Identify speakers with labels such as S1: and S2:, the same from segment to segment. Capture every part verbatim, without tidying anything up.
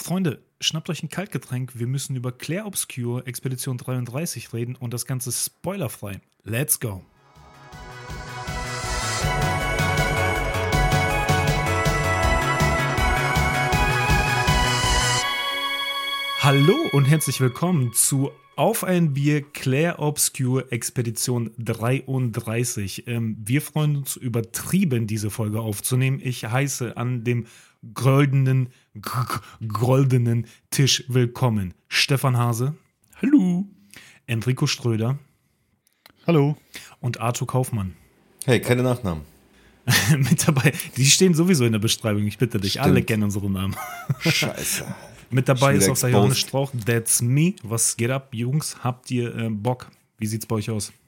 S1: Freunde, schnappt euch ein Kaltgetränk. Wir müssen über Clair Obscur Expedition dreiunddreißig reden und das Ganze spoilerfrei. Let's go! Hallo und herzlich willkommen zu Auf ein Bier Clair Obscur Expedition dreiunddreißig. Ähm, wir freuen uns übertrieben, diese Folge aufzunehmen. Ich heiße an dem goldenen, goldenen Tisch willkommen Stefan Hase.
S2: Hallo.
S1: Enrico Ströder.
S2: Hallo.
S1: Und Arthur Kaufmann.
S3: Hey, keine Nachnamen.
S1: Mit dabei, die stehen sowieso in der Beschreibung, ich bitte dich.
S3: Stimmt.
S1: Alle kennen unsere Namen.
S3: Scheiße.
S1: Mit dabei ist auch der Johannes
S3: exposed.
S1: Strauch. That's me. Was geht ab, Jungs? Habt ihr äh, Bock? Wie sieht's bei euch aus?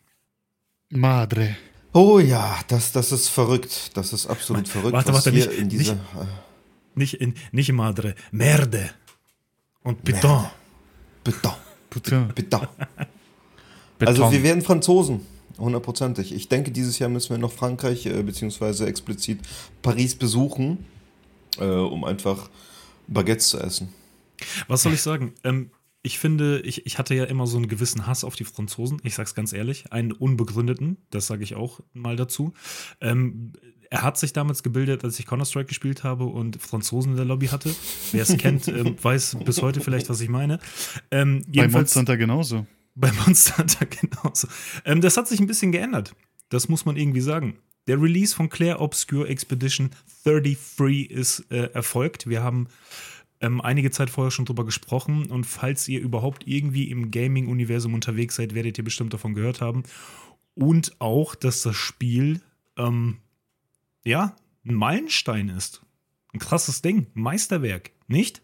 S2: Madre.
S3: Oh ja, das, das ist verrückt. Das ist absolut verrückt.
S1: Warte,
S3: was
S1: warte,
S3: hier
S1: nicht-
S3: in dieser,
S1: nicht- Nicht, in, nicht Madre. Merde. Und Beton.
S3: Merde. Beton.
S2: Putain.
S3: Beton.
S1: Beton.
S3: Also wir werden Franzosen. Hundertprozentig. Ich denke, dieses Jahr müssen wir noch Frankreich, äh, beziehungsweise explizit Paris besuchen, äh, um einfach Baguettes zu essen.
S1: Was soll ich sagen? Ähm, ich finde, ich, ich hatte ja immer so einen gewissen Hass auf die Franzosen. Ich sag's ganz ehrlich. Einen unbegründeten. Das sage ich auch mal dazu. Ähm, er hat sich damals gebildet, als ich Counter-Strike gespielt habe und Franzosen in der Lobby hatte. Wer es kennt, ähm, weiß bis heute vielleicht, was ich meine. Ähm,
S2: Bei
S1: jedenfalls-
S2: Monster Hunter genauso.
S1: Bei Monster Hunter genauso. Ähm, das hat sich ein bisschen geändert. Das muss man irgendwie sagen. Der Release von Clair Obscur Expedition dreiunddreißig ist äh, erfolgt. Wir haben ähm, einige Zeit vorher schon drüber gesprochen. Und falls ihr überhaupt irgendwie im Gaming-Universum unterwegs seid, werdet ihr bestimmt davon gehört haben. Und auch, dass das Spiel ähm, ja, ein Meilenstein ist. Ein krasses Ding. Ein Meisterwerk. Nicht?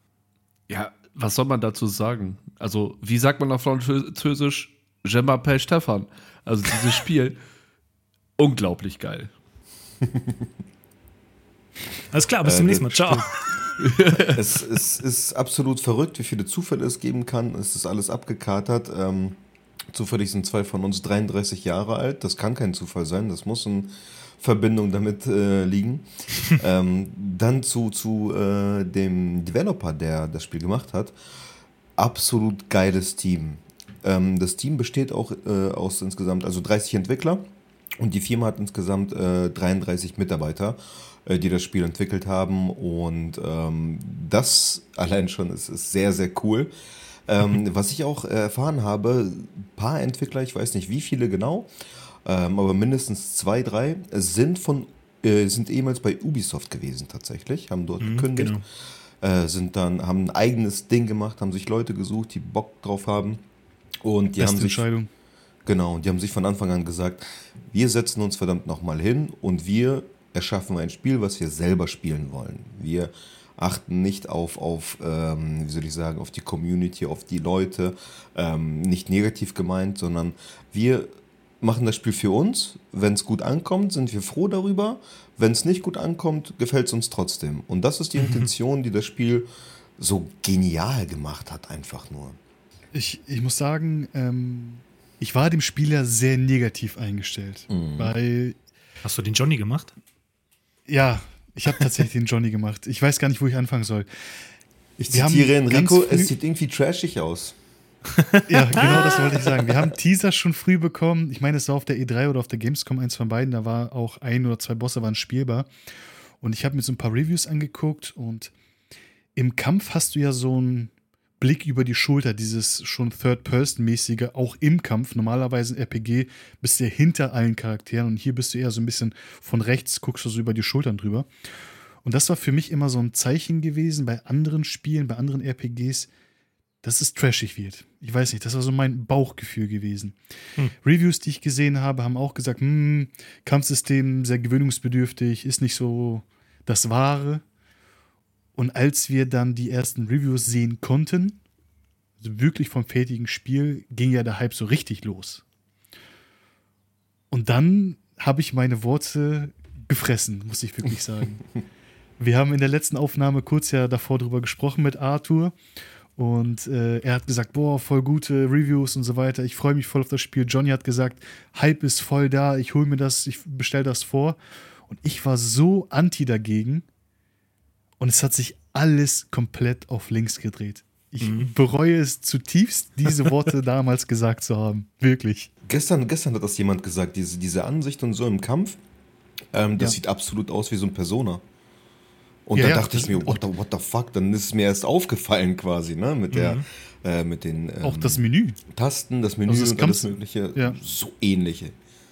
S4: Ja, was soll man dazu sagen? Also, wie sagt man auf Französisch? Je m'appelle Stefan. Also, dieses Spiel, unglaublich geil.
S1: Alles klar, bis
S3: Äh,
S1: zum nächsten Mal.
S3: das
S1: Ciao.
S3: es, es ist absolut verrückt, wie viele Zufälle es geben kann. Es ist alles abgekatert. Ähm, zufällig sind zwei von uns dreiunddreißig Jahre alt. Das kann kein Zufall sein. Das muss in Verbindung damit äh, liegen. ähm, dann zu, zu äh, dem Developer, der das Spiel gemacht hat. Absolut geiles Team. Ähm, das Team besteht auch äh, aus insgesamt, also dreißig Entwickler. Und die Firma hat insgesamt äh, dreiunddreißig Mitarbeiter, äh, die das Spiel entwickelt haben. Und ähm, das allein schon ist, ist sehr, sehr cool. Ähm, was ich auch äh, erfahren habe, ein paar Entwickler, ich weiß nicht wie viele genau, ähm, aber mindestens zwei, drei, sind, von, äh, sind ehemals bei Ubisoft gewesen tatsächlich, haben dort
S1: Mhm,
S3: gekündigt.
S1: genau.
S3: Äh, sind dann, haben ein eigenes Ding gemacht, haben sich Leute gesucht, die Bock drauf haben. Und die
S2: Beste
S3: haben sich
S2: Entscheidung.
S3: Genau, und die haben sich von Anfang an gesagt, wir setzen uns verdammt nochmal hin und wir erschaffen ein Spiel, was wir selber spielen wollen. Wir achten nicht auf, auf ähm, wie soll ich sagen, auf die Community, auf die Leute, ähm, nicht negativ gemeint, sondern wir machen das Spiel für uns. Wenn es gut ankommt, sind wir froh darüber. Wenn es nicht gut ankommt, gefällt es uns trotzdem. Und das ist die Intention, die das Spiel so genial gemacht hat, einfach nur.
S2: Ich, ich muss sagen, ähm, ich war dem Spieler sehr negativ eingestellt.
S3: Mhm.
S2: Weil,
S1: Hast du den Johnny gemacht?
S2: ja, ich habe tatsächlich den Johnny gemacht. Ich weiß gar nicht, wo ich anfangen soll.
S3: Ich
S2: Wir
S3: zitiere
S2: haben
S3: Enrico,
S2: ganz früh-
S3: es sieht irgendwie trashig aus.
S2: Ja, genau das wollte ich sagen. Wir haben Teaser schon früh bekommen. Ich meine, es war auf der E drei oder auf der Gamescom, eins von beiden. Da war auch ein oder zwei Bosse waren spielbar. Und ich habe mir so ein paar Reviews angeguckt. Und im Kampf hast du ja so einen Blick über die Schulter, dieses schon Third-Person-mäßige, auch im Kampf. Normalerweise in R P G bist du ja hinter allen Charakteren. Und hier bist du eher so ein bisschen von rechts, guckst du so über die Schultern drüber. Und das war für mich immer so ein Zeichen gewesen bei anderen Spielen, bei anderen R P Gs, dass es trashig wird. Ich weiß nicht, das war so mein Bauchgefühl gewesen.
S1: Hm.
S2: Reviews, die ich gesehen habe, haben auch gesagt, hm, Kampfsystem sehr gewöhnungsbedürftig, ist nicht so das Wahre. Und als wir dann die ersten Reviews sehen konnten, also wirklich vom fertigen Spiel, ging ja der Hype so richtig los. Und dann habe ich meine Worte gefressen, muss ich wirklich sagen. Wir haben in der letzten Aufnahme kurz ja davor drüber gesprochen mit Arthur. Und äh, er hat gesagt, boah, voll gute Reviews und so weiter. Ich freue mich voll auf das Spiel. Johnny hat gesagt, Hype ist voll da, ich hole mir das, ich bestelle das vor. Und ich war so anti dagegen. und es hat sich alles komplett auf links gedreht. Ich mhm. bereue es zutiefst, diese Worte damals gesagt zu haben. Wirklich.
S3: Gestern, gestern hat das jemand gesagt, diese, diese Ansicht und so im Kampf, ähm, das ja. sieht absolut aus wie so ein Persona. Und ja, da ja, dachte ich mir, what the, what the fuck, dann ist es mir erst aufgefallen quasi, ne, mit der, mhm. äh, mit den ähm,
S2: auch das Menü.
S3: Tasten, das Menü
S2: also das
S3: und alles mögliche,
S2: ja.
S3: so ähnliche.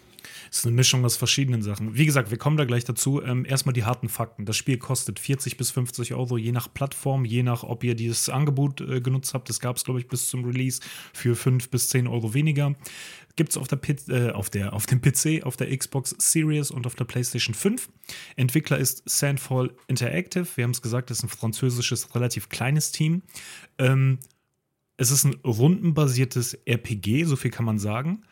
S1: Es ist eine Mischung aus verschiedenen Sachen. Wie gesagt, wir kommen da gleich dazu. Ähm, erstmal die harten Fakten. Das Spiel kostet vierzig bis fünfzig Euro, je nach Plattform, je nach, ob ihr dieses Angebot äh, genutzt habt. Das gab es, glaube ich, bis zum Release für fünf bis zehn Euro weniger. Gibt es auf, äh, auf, der, auf dem P C, auf der Xbox Series und auf der PlayStation fünf. Entwickler ist Sandfall Interactive. Wir haben es gesagt, das ist ein französisches, relativ kleines Team. Ähm, es ist ein rundenbasiertes R P G, so viel kann man sagen.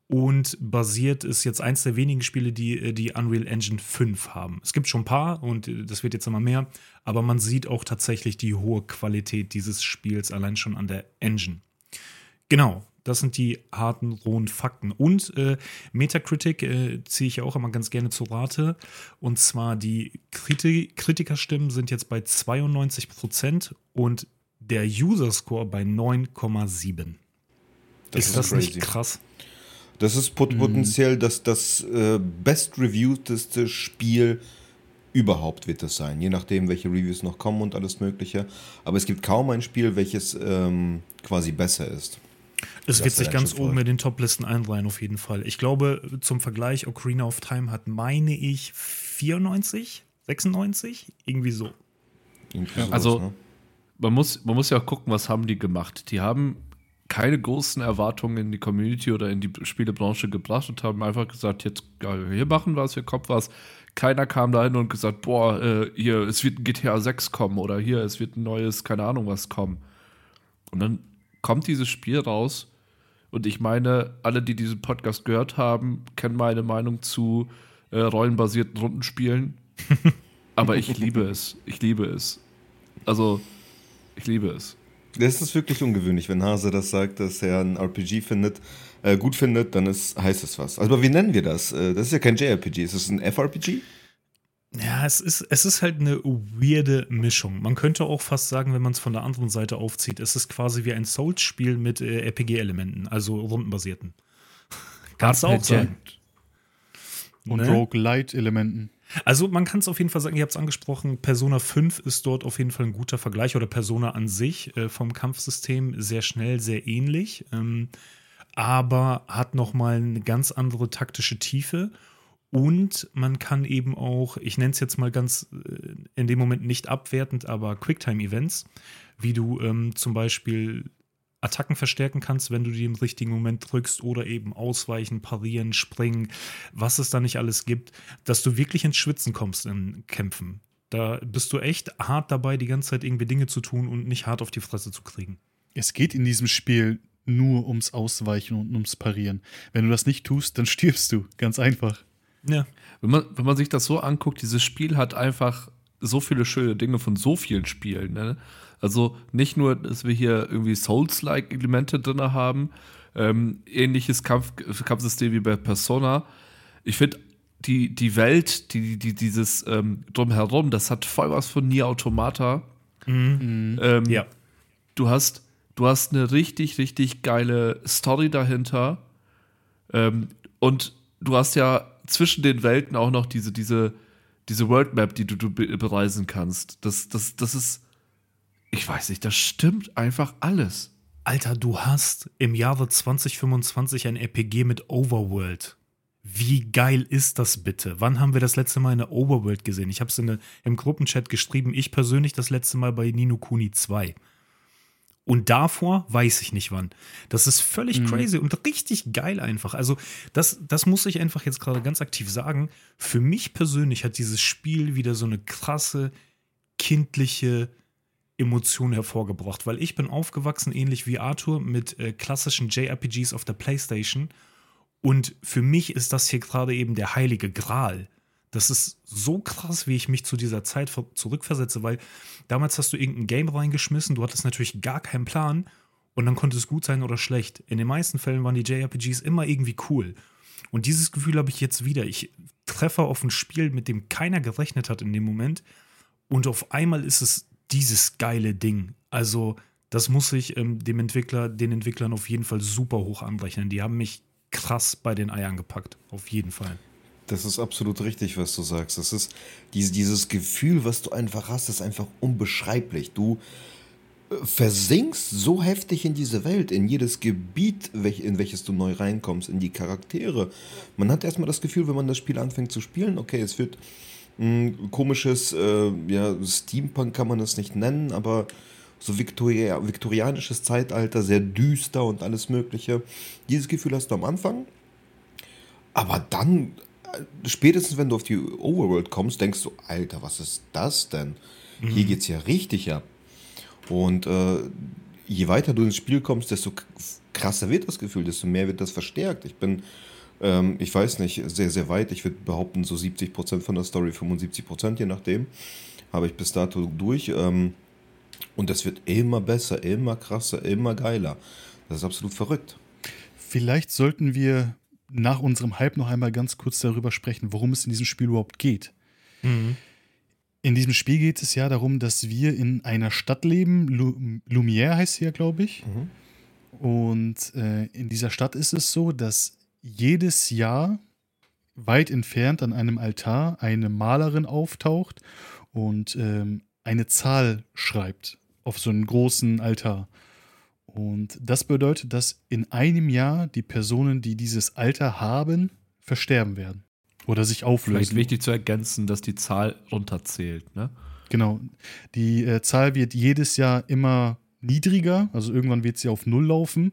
S1: Und basiert ist jetzt eins der wenigen Spiele, die die Unreal Engine fünf haben. Es gibt schon ein paar und das wird jetzt immer mehr, aber man sieht auch tatsächlich die hohe Qualität dieses Spiels allein schon an der Engine. Genau, das sind die harten, rohen Fakten. Und äh, Metacritic äh, ziehe ich ja auch immer ganz gerne zu Rate. Und zwar die Kriti- Kritikerstimmen sind jetzt bei zweiundneunzig Prozent und der User-Score bei neun Komma sieben. Ist, ist das crazy. Nicht krass?
S3: Das ist pot- potenziell das, das äh, best-reviewteste Spiel überhaupt wird das sein. Je nachdem, welche Reviews noch kommen und alles mögliche. Aber es gibt kaum ein Spiel, welches ähm, quasi besser ist.
S1: Es wird sich ganz oben in den Top-Listen einreihen, auf jeden Fall. Ich glaube, zum Vergleich, Ocarina of Time hat, meine ich, vierundneunzig, sechsundneunzig? Irgendwie so.
S3: Irgendwie sowas,
S4: also,
S3: ne?
S4: man muss, man muss ja auch gucken, was haben die gemacht. Die haben keine großen Erwartungen in die Community oder in die Spielebranche gebracht und haben einfach gesagt, jetzt ja, hier machen wir es, hier kommt was. Keiner kam da hin und gesagt, boah, äh, hier, es wird ein G T A sechs kommen oder hier, es wird ein neues, keine Ahnung was kommen. Und dann kommt dieses Spiel raus und ich meine, alle, die diesen Podcast gehört haben, kennen meine Meinung zu äh, rollenbasierten Rundenspielen. Aber ich liebe es. Ich liebe es. Also, ich liebe es.
S3: Das ist wirklich ungewöhnlich, wenn Hase das sagt, dass er ein R P G findet, äh, gut findet, dann ist, heißt es was. Aber wie nennen wir das? Das ist ja kein J R P G, ist es ein F R P G?
S1: Ja, es ist, es ist halt eine weirde Mischung. Man könnte auch fast sagen, wenn man es von der anderen Seite aufzieht, es ist quasi wie ein Souls-Spiel mit äh, R P G-Elementen, also rundenbasierten. Kannst du auch sagen.
S2: Und
S1: ne?
S2: Roguelite-Elementen.
S1: Also man kann es auf jeden Fall sagen, ihr habt es angesprochen, Persona fünf ist dort auf jeden Fall ein guter Vergleich oder Persona an sich äh, vom Kampfsystem sehr schnell, sehr ähnlich, ähm, aber hat nochmal eine ganz andere taktische Tiefe und man kann eben auch, ich nenne es jetzt mal ganz äh, in dem Moment nicht abwertend, aber Quicktime-Events, wie du ähm, zum Beispiel Attacken verstärken kannst, wenn du die im richtigen Moment drückst oder eben ausweichen, parieren, springen, was es da nicht alles gibt, dass du wirklich ins Schwitzen kommst in Kämpfen. Da bist du echt hart dabei, die ganze Zeit irgendwie Dinge zu tun und nicht hart auf die Fresse zu kriegen.
S2: Es geht in diesem Spiel nur ums Ausweichen und ums Parieren. Wenn du das nicht tust, dann stirbst du. Ganz einfach.
S1: Ja.
S4: Wenn man, wenn man sich das so anguckt, dieses Spiel hat einfach so viele schöne Dinge von so vielen Spielen, ne? Also nicht nur, dass wir hier irgendwie Souls-like Elemente drin haben, ähm, ähnliches Kampf, Kampfsystem wie bei Persona. Ich finde, die, die Welt, die, die, dieses ähm, Drumherum, das hat voll was von Nier Automata.
S1: Mhm.
S4: Ähm,
S1: ja.
S4: Du hast, du hast eine richtig, richtig geile Story dahinter. Ähm, und du hast ja zwischen den Welten auch noch diese, diese, diese Worldmap, die du, du bereisen kannst. Das, das, das ist. Ich weiß nicht, das stimmt einfach alles.
S1: Alter, du hast im Jahre zwanzig fünfundzwanzig ein R P G mit Overworld. Wie geil ist das bitte? Wann haben wir das letzte Mal eine Overworld gesehen? Ich habe es im Gruppenchat geschrieben, ich persönlich das letzte Mal bei Ni no Kuni zwei. Und davor weiß ich nicht wann. Das ist völlig mhm. crazy und richtig geil einfach. Also das, das muss ich einfach jetzt gerade ganz aktiv sagen. Für mich persönlich hat dieses Spiel wieder so eine krasse, kindliche Emotionen hervorgebracht, weil ich bin aufgewachsen, ähnlich wie Arthur, mit äh, klassischen J R P Gs auf der PlayStation und für mich ist das hier gerade eben der heilige Gral. Das ist so krass, wie ich mich zu dieser Zeit zurückversetze, weil damals hast du irgendein Game reingeschmissen, du hattest natürlich gar keinen Plan und dann konnte es gut sein oder schlecht. In den meisten Fällen waren die J R P Gs immer irgendwie cool und dieses Gefühl habe ich jetzt wieder. Ich treffe auf ein Spiel, mit dem keiner gerechnet hat in dem Moment. und auf einmal ist es dieses geile Ding. Also das muss ich ähm, dem Entwickler, den Entwicklern auf jeden Fall super hoch anrechnen. Die haben mich krass bei den Eiern gepackt, auf jeden Fall.
S3: Das ist absolut richtig, was du sagst. Das ist dieses, dieses Gefühl, was du einfach hast, ist einfach unbeschreiblich. Du äh, versinkst so heftig in diese Welt, in jedes Gebiet, welch, in welches du neu reinkommst, in die Charaktere. Man hat erstmal das Gefühl, wenn man das Spiel anfängt zu spielen, okay, es wird ein komisches, äh, ja, Steampunk kann man es nicht nennen, aber so Viktoria, viktorianisches Zeitalter, sehr düster und alles Mögliche. Dieses Gefühl hast du am Anfang, aber dann, äh, spätestens wenn du auf die Overworld kommst, denkst du, Alter, was ist das denn? Mhm. Hier geht's ja richtig ab. Und äh, je weiter du ins Spiel kommst, desto krasser wird das Gefühl, desto mehr wird das verstärkt. Ich bin, ähm, ich weiß nicht, sehr, sehr weit. Ich würde behaupten, so siebzig Prozent von der Story, fünfundsiebzig Prozent, je nachdem, habe ich bis dato durch. Ähm, Und das wird immer besser, immer krasser, immer geiler. Das ist absolut verrückt.
S2: Vielleicht sollten wir nach unserem Hype noch einmal ganz kurz darüber sprechen, worum es in diesem Spiel überhaupt geht. Mhm. In diesem Spiel geht es ja darum, dass wir in einer Stadt leben. Lu- Lumière heißt sie ja, glaube ich. Mhm. Und äh, in dieser Stadt ist es so, dass jedes Jahr weit entfernt an einem Altar eine Malerin auftaucht und ähm, eine Zahl schreibt auf so einen großen Altar. Und das bedeutet, dass in einem Jahr die Personen, die dieses Alter haben, versterben werden oder sich auflösen.
S4: Vielleicht wichtig zu ergänzen, dass die Zahl runterzählt, ne?
S2: Genau. Die äh, Zahl wird jedes Jahr immer niedriger, also irgendwann wird sie auf Null laufen.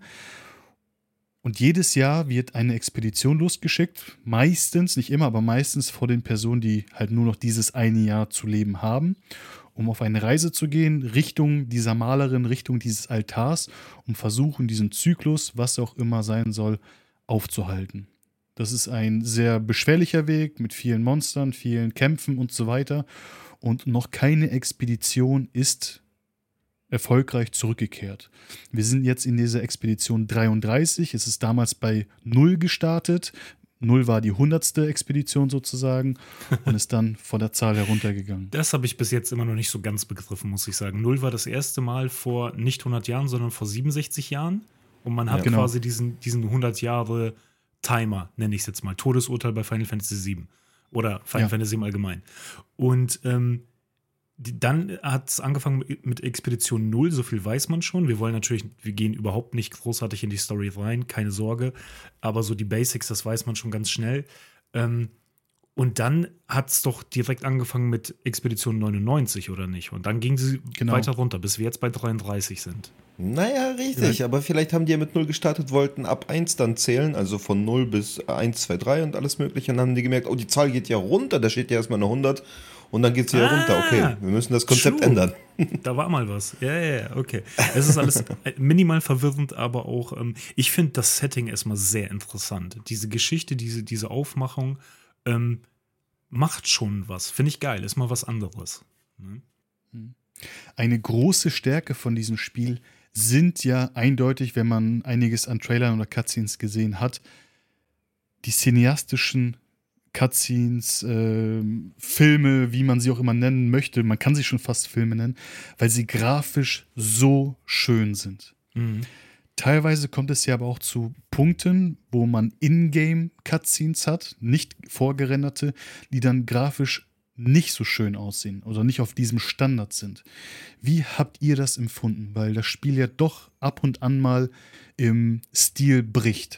S2: Und jedes Jahr wird eine Expedition losgeschickt, meistens, nicht immer, aber meistens vor den Personen, die halt nur noch dieses eine Jahr zu leben haben, um auf eine Reise zu gehen, Richtung dieser Malerin, Richtung dieses Altars, um versuchen, diesen Zyklus, was auch immer sein soll, aufzuhalten. Das ist ein sehr beschwerlicher Weg mit vielen Monstern, vielen Kämpfen und so weiter. Und noch keine Expedition ist erfolgreich zurückgekehrt. Wir sind jetzt in dieser Expedition dreiunddreißig. Es ist damals bei null gestartet. null war die hundertste Expedition sozusagen und ist dann von der Zahl heruntergegangen.
S1: Das habe ich bis jetzt immer noch nicht so ganz begriffen, muss ich sagen. null war das erste Mal vor nicht hundert Jahren, sondern vor siebenundsechzig Jahren. Und man hat
S2: ja, genau.
S1: quasi diesen, diesen hundert Jahre Timer, nenne ich es jetzt mal. Todesurteil bei Final Fantasy sieben. Oder Final ja. Fantasy im Allgemeinen. Und ähm, die, dann hat es angefangen mit, mit Expedition null, so viel weiß man schon. Wir wollen natürlich, wir gehen überhaupt nicht großartig in die Story rein, keine Sorge. Aber so die Basics, das weiß man schon ganz schnell. Ähm, und dann hat es doch direkt angefangen mit Expedition neunundneunzig, oder nicht? Und dann ging sie genau. weiter runter, bis wir jetzt bei dreiunddreißig sind.
S3: Naja, richtig, ja. Aber vielleicht haben die ja mit null gestartet, wollten ab eins dann zählen, also von null bis eins, zwei, drei und alles mögliche. Und dann haben die gemerkt, oh, die Zahl geht ja runter, da steht ja erstmal eine hundert und dann geht sie ja ah, runter. Okay, wir müssen das Konzept true. ändern.
S1: Da war mal was. Ja, ja, ja, okay. Es ist alles minimal verwirrend, aber auch, ähm, ich finde das Setting erstmal sehr interessant. Diese Geschichte, diese, diese Aufmachung, ähm, macht schon was. Finde ich geil, ist mal was anderes. Ne?
S2: Eine große Stärke von diesem Spiel sind ja eindeutig, wenn man einiges an Trailern oder Cutscenes gesehen hat, die cineastischen Cutscenes, äh, Filme, wie man sie auch immer nennen möchte. Man kann sie schon fast Filme nennen, weil sie grafisch so schön sind. Mhm. Teilweise kommt es ja aber auch zu Punkten, wo man In-Game-Cutscenes hat, nicht vorgerenderte, die dann grafisch nicht so schön aussehen oder nicht auf diesem Standard sind. Wie habt ihr das empfunden? Weil das Spiel ja doch ab und an mal im Stil bricht.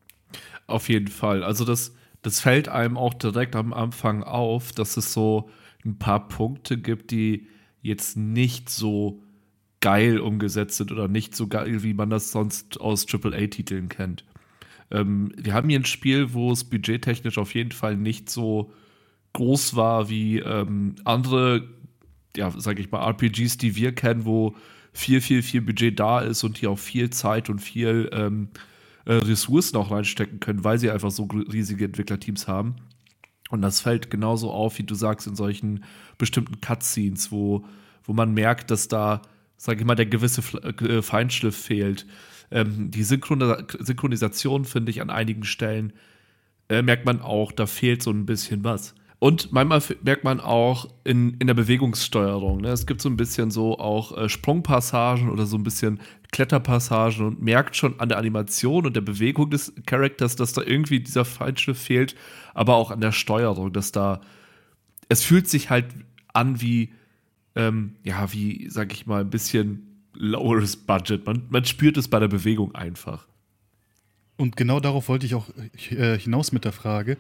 S4: Auf jeden Fall. Also das, das fällt einem auch direkt am Anfang auf, dass es so ein paar Punkte gibt, die jetzt nicht so geil umgesetzt sind oder nicht so geil, wie man das sonst aus Triple A Titeln kennt. Ähm, wir haben hier ein Spiel, wo es budgettechnisch auf jeden Fall nicht so groß war wie ähm, andere, ja, sag ich mal, R P Gs, die wir kennen, wo viel, viel, viel Budget da ist und die auch viel Zeit und viel ähm, äh, Ressourcen auch reinstecken können, weil sie einfach so riesige Entwicklerteams haben. Und das fällt genauso auf, wie du sagst, in solchen bestimmten Cutscenes, wo, wo man merkt, dass da, sag ich mal, der gewisse äh, Feinschliff fehlt. Ähm, die Synchron- Synchronisation, finde ich, an einigen Stellen äh, merkt man auch, da fehlt so ein bisschen was. Und manchmal f- merkt man auch in, in der Bewegungssteuerung, ne? Es gibt so ein bisschen so auch äh, Sprungpassagen oder so ein bisschen Kletterpassagen und merkt schon an der Animation und der Bewegung des Charakters, dass da irgendwie dieser Feinschliff fehlt, aber auch an der Steuerung, dass da es fühlt sich halt an wie, ähm, ja, wie, sag ich mal, ein bisschen loweres Budget. Man, man spürt es bei der Bewegung einfach.
S2: Und genau darauf wollte ich auch äh, hinaus mit der Frage.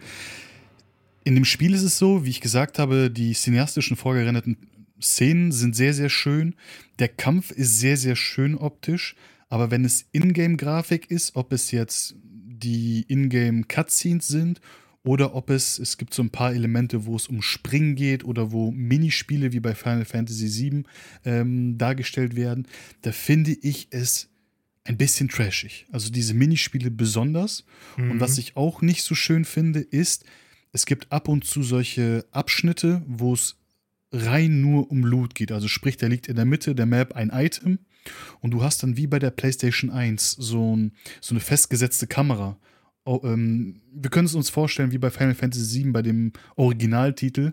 S2: In dem Spiel ist es so, wie ich gesagt habe, die cineastischen vorgerenderten Szenen sind sehr, sehr schön. Der Kampf ist sehr, sehr schön optisch. Aber wenn es Ingame-Grafik ist, ob es jetzt die Ingame-Cutscenes sind oder ob es, es gibt so ein paar Elemente, wo es um Springen geht oder wo Minispiele wie bei Final Fantasy sieben ähm, dargestellt werden, da finde ich es ein bisschen trashig. Also diese Minispiele besonders.
S1: Mhm.
S2: Und was ich auch nicht so schön finde, ist, es gibt ab und zu solche Abschnitte, wo es rein nur um Loot geht. Also sprich, da liegt in der Mitte der Map ein Item und du hast dann wie bei der PlayStation eins so, ein, so eine festgesetzte Kamera. Oh, ähm, wir können es uns vorstellen, wie bei Final Fantasy sieben bei dem Originaltitel,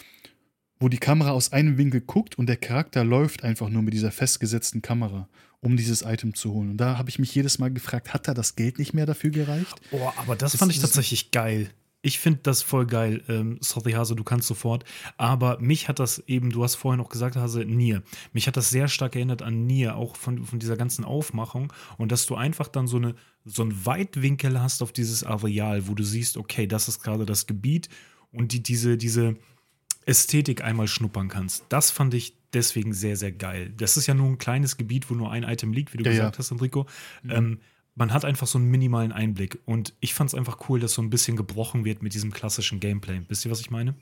S2: wo die Kamera aus einem Winkel guckt und der Charakter läuft einfach nur mit dieser festgesetzten Kamera, um dieses Item zu holen. Und da habe ich mich jedes Mal gefragt, hat da das Geld nicht mehr dafür gereicht?
S1: Oh, aber das,
S2: Das
S1: fand ich
S2: ist-
S1: tatsächlich geil. Ich finde das voll geil. Ähm, sorry, Hase, du kannst sofort. Aber mich hat das eben, du hast vorhin auch gesagt, Hase, Nier. Mich hat das sehr stark erinnert an Nier, auch von, von dieser ganzen Aufmachung. Und dass du einfach dann so, eine, so einen Weitwinkel hast auf dieses Areal, wo du siehst, okay, das ist gerade das Gebiet und die, diese, diese Ästhetik einmal schnuppern kannst. Das fand ich deswegen sehr, sehr geil. Das ist ja nur ein kleines Gebiet, wo nur ein Item liegt, wie du
S2: Ja,
S1: gesagt
S2: ja.
S1: hast, Enrico. Ähm, man hat einfach so einen minimalen Einblick. Und ich fand es einfach cool, dass so ein bisschen gebrochen wird mit diesem klassischen Gameplay. Wisst ihr, was ich meine?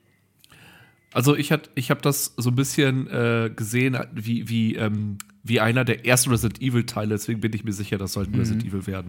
S4: Also ich, hat- ich habe das so ein bisschen äh, gesehen, wie, wie, ähm, wie einer der ersten Resident Evil-Teile, deswegen bin ich mir sicher, das sollten Resident Evil werden.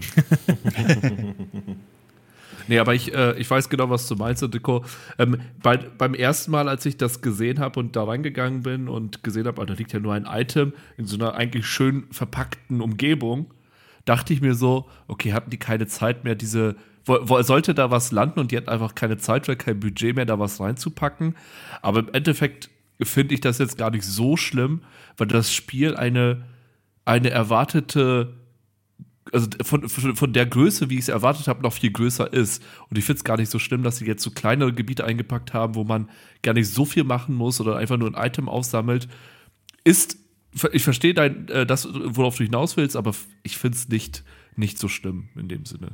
S4: Nee, aber ich, äh, ich weiß genau, was du meinst, Nico. Ähm, bei, beim ersten Mal, als ich das gesehen habe und da reingegangen bin und gesehen habe, ah, da liegt ja nur ein Item in so einer eigentlich schön verpackten Umgebung, dachte ich mir so, okay, hatten die keine Zeit mehr, diese, wo, wo, sollte da was landen und die hatten einfach keine Zeit oder kein Budget mehr, da was reinzupacken. Aber im Endeffekt finde ich das jetzt gar nicht so schlimm, weil das Spiel eine, eine erwartete, also von, von, von der Größe, wie ich es erwartet habe, noch viel größer ist. Und ich finde es gar nicht so schlimm, dass sie jetzt so kleinere Gebiete eingepackt haben, wo man gar nicht so viel machen muss oder einfach nur ein Item aufsammelt. Ist, ich verstehe dein, äh, das, worauf du hinaus willst, aber ich finde es nicht, nicht so schlimm in dem Sinne.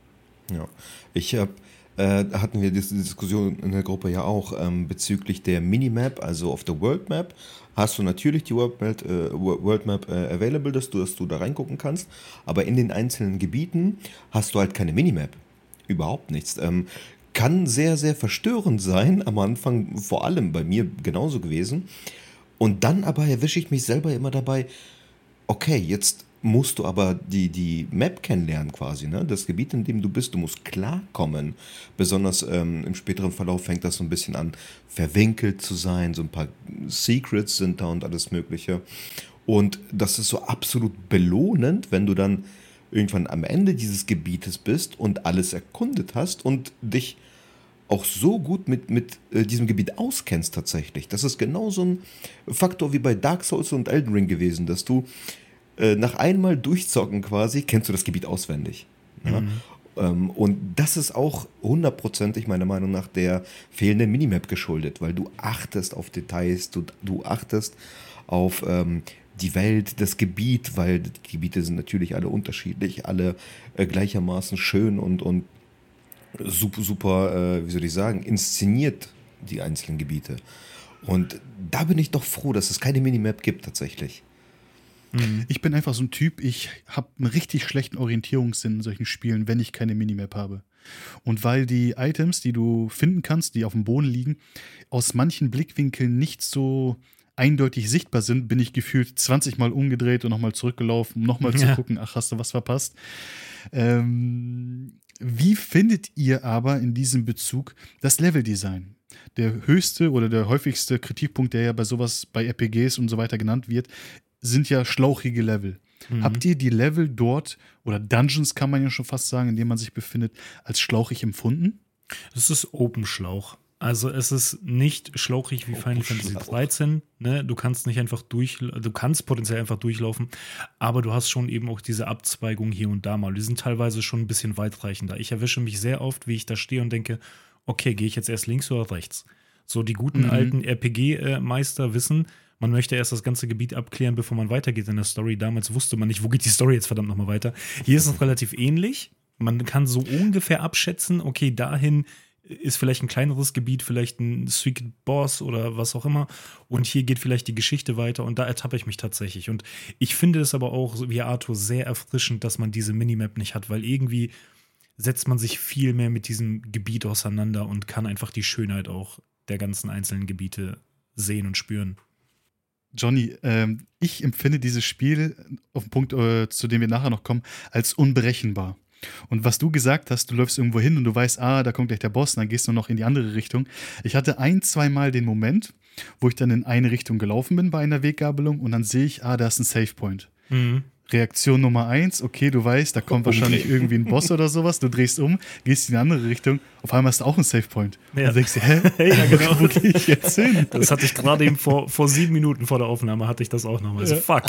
S3: Ja, ich habe, äh, hatten wir diese Diskussion in der Gruppe ja auch ähm, bezüglich der Minimap, also auf der World Map, hast du natürlich die World Map, äh, World Map äh, available, dass du, dass du da reingucken kannst, aber in den einzelnen Gebieten hast du halt keine Minimap. Überhaupt nichts. Ähm, kann sehr, sehr verstörend sein, am Anfang vor allem bei mir genauso gewesen. Und dann aber erwische ich mich selber immer dabei, okay, jetzt musst du aber die, die Map kennenlernen quasi, ne? Das Gebiet, in dem du bist, du musst klarkommen. Besonders ähm, im späteren Verlauf fängt das so ein bisschen an, verwinkelt zu sein, so ein paar Secrets sind da und alles Mögliche. Und das ist so absolut belohnend, wenn du dann irgendwann am Ende dieses Gebietes bist und alles erkundet hast und dich auch so gut mit, mit äh, diesem Gebiet auskennst tatsächlich. Das ist genau so ein Faktor wie bei Dark Souls und Elden Ring gewesen, dass du äh, nach einmal durchzocken quasi, kennst du das Gebiet auswendig. Ja?
S1: Mhm.
S3: Ähm, und das ist auch hundertprozentig meiner Meinung nach der fehlenden Minimap geschuldet, weil du achtest auf Details, du, du achtest auf ähm, die Welt, das Gebiet, weil die Gebiete sind natürlich alle unterschiedlich, alle äh, gleichermaßen schön und, und super, super, äh, wie soll ich sagen, inszeniert, die einzelnen Gebiete. Und da bin ich doch froh, dass es keine Minimap gibt tatsächlich.
S2: Ich bin einfach so ein Typ, ich habe einen richtig schlechten Orientierungssinn in solchen Spielen, wenn ich keine Minimap habe. Und weil die Items, die du finden kannst, die auf dem Boden liegen, aus manchen Blickwinkeln nicht so eindeutig sichtbar sind, bin ich gefühlt zwanzig Mal umgedreht und nochmal zurückgelaufen, um nochmal zu
S1: Ja.
S2: gucken, ach, hast du was verpasst? Ähm, wie findet ihr aber in diesem Bezug das Leveldesign? Der höchste oder der häufigste Kritikpunkt, der ja bei sowas, bei R P Gs und so weiter genannt wird, sind ja schlauchige Level.
S1: Mhm.
S2: Habt ihr die Level dort, oder Dungeons kann man ja schon fast sagen, in denen man sich befindet, als schlauchig empfunden?
S1: Das ist Open Schlauch. Also es ist nicht schlauchig wie
S3: Oh,
S1: Final Fantasy
S3: Schlauch.
S1: dreizehn. Ne? Du kannst nicht einfach durch, du kannst potenziell einfach durchlaufen, aber du hast schon eben auch diese Abzweigung hier und da mal. Die sind teilweise schon ein bisschen weitreichender. Ich erwische mich sehr oft, wie ich da stehe und denke, okay, gehe ich jetzt erst links oder rechts? So die guten
S2: Mhm.
S1: alten R P G-Meister wissen, man möchte erst das ganze Gebiet abklären, bevor man weitergeht in der Story. Damals wusste man nicht, wo geht die Story jetzt verdammt nochmal weiter. Hier ist es relativ ähnlich. Man kann so ungefähr abschätzen, okay, dahin ist vielleicht ein kleineres Gebiet, vielleicht ein Secret Boss oder was auch immer. Und hier geht vielleicht die Geschichte weiter und da ertappe ich mich tatsächlich. Und ich finde es aber auch, so wie Arthur, sehr erfrischend, dass man diese Minimap nicht hat, weil irgendwie setzt man sich viel mehr mit diesem Gebiet auseinander und kann einfach die Schönheit auch der ganzen einzelnen Gebiete sehen und spüren.
S2: Johnny, ähm, ich empfinde dieses Spiel, auf den Punkt, äh, zu dem wir nachher noch kommen, als unberechenbar. Und was du gesagt hast, du läufst irgendwo hin und du weißt, ah, da kommt gleich der Boss, und dann gehst du noch in die andere Richtung. Ich hatte ein, zwei Mal den Moment, wo ich dann in eine Richtung gelaufen bin bei einer Weggabelung und dann sehe ich, ah, da ist ein Save Point.
S1: Mhm.
S2: Reaktion Nummer eins, okay, du weißt, da kommt wahrscheinlich
S3: Okay.
S2: irgendwie ein Boss oder sowas, du drehst um, gehst in eine andere Richtung, auf einmal hast du auch einen Save Point.
S1: Ja.
S2: Und denkst dir, hä,
S1: Ja, genau.
S2: wo gehe ich jetzt hin?
S1: Das hatte ich gerade eben vor, vor sieben Minuten vor der Aufnahme, hatte ich das auch nochmal. Also, fuck.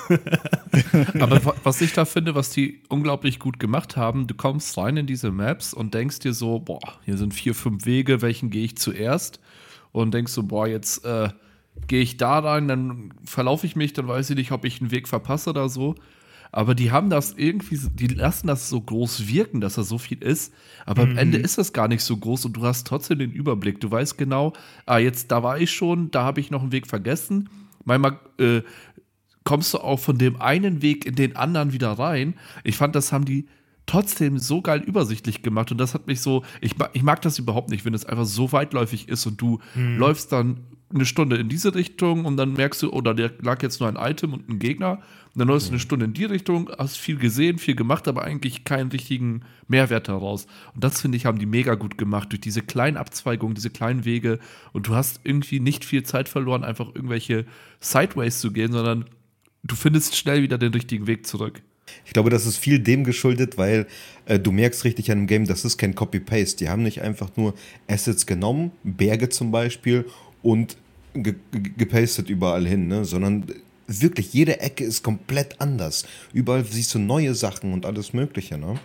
S4: Aber wa- was ich da finde, was die unglaublich gut gemacht haben, du kommst rein in diese Maps und denkst dir so, boah, hier sind vier, fünf Wege, welchen gehe ich zuerst? Und denkst so, boah, jetzt äh, gehe ich da rein, dann verlaufe ich mich, dann weiß ich nicht, ob ich einen Weg verpasse oder so. Aber die haben das irgendwie, die lassen das so groß wirken, dass das so viel ist. Aber am Ende ist das gar nicht so groß und du hast trotzdem den Überblick. Du weißt genau, ah, jetzt, da war ich schon, da habe ich noch einen Weg vergessen. Manchmal äh, kommst du auch von dem einen Weg in den anderen wieder rein. Ich fand, das haben die trotzdem so geil übersichtlich gemacht und das hat mich so, ich, ma- ich mag das überhaupt nicht, wenn es einfach so weitläufig ist und du läufst dann eine Stunde in diese Richtung und dann merkst du, oder da lag jetzt nur ein Item und ein Gegner und dann läufst du eine Stunde in die Richtung, hast viel gesehen, viel gemacht, aber eigentlich keinen richtigen Mehrwert daraus. Und das, finde ich, haben die mega gut gemacht, durch diese kleinen Abzweigungen, diese kleinen Wege und du hast irgendwie nicht viel Zeit verloren, einfach irgendwelche Sideways zu gehen, sondern du findest schnell wieder den richtigen Weg zurück.
S3: Ich glaube, das ist viel dem geschuldet, weil äh, du merkst richtig an dem Game, das ist kein Copy-Paste. Die haben nicht einfach nur Assets genommen, Berge zum Beispiel, und ge ge gepastet überall hin, ne? Sondern wirklich jede Ecke ist komplett anders. Überall siehst du neue Sachen und alles Mögliche, ne?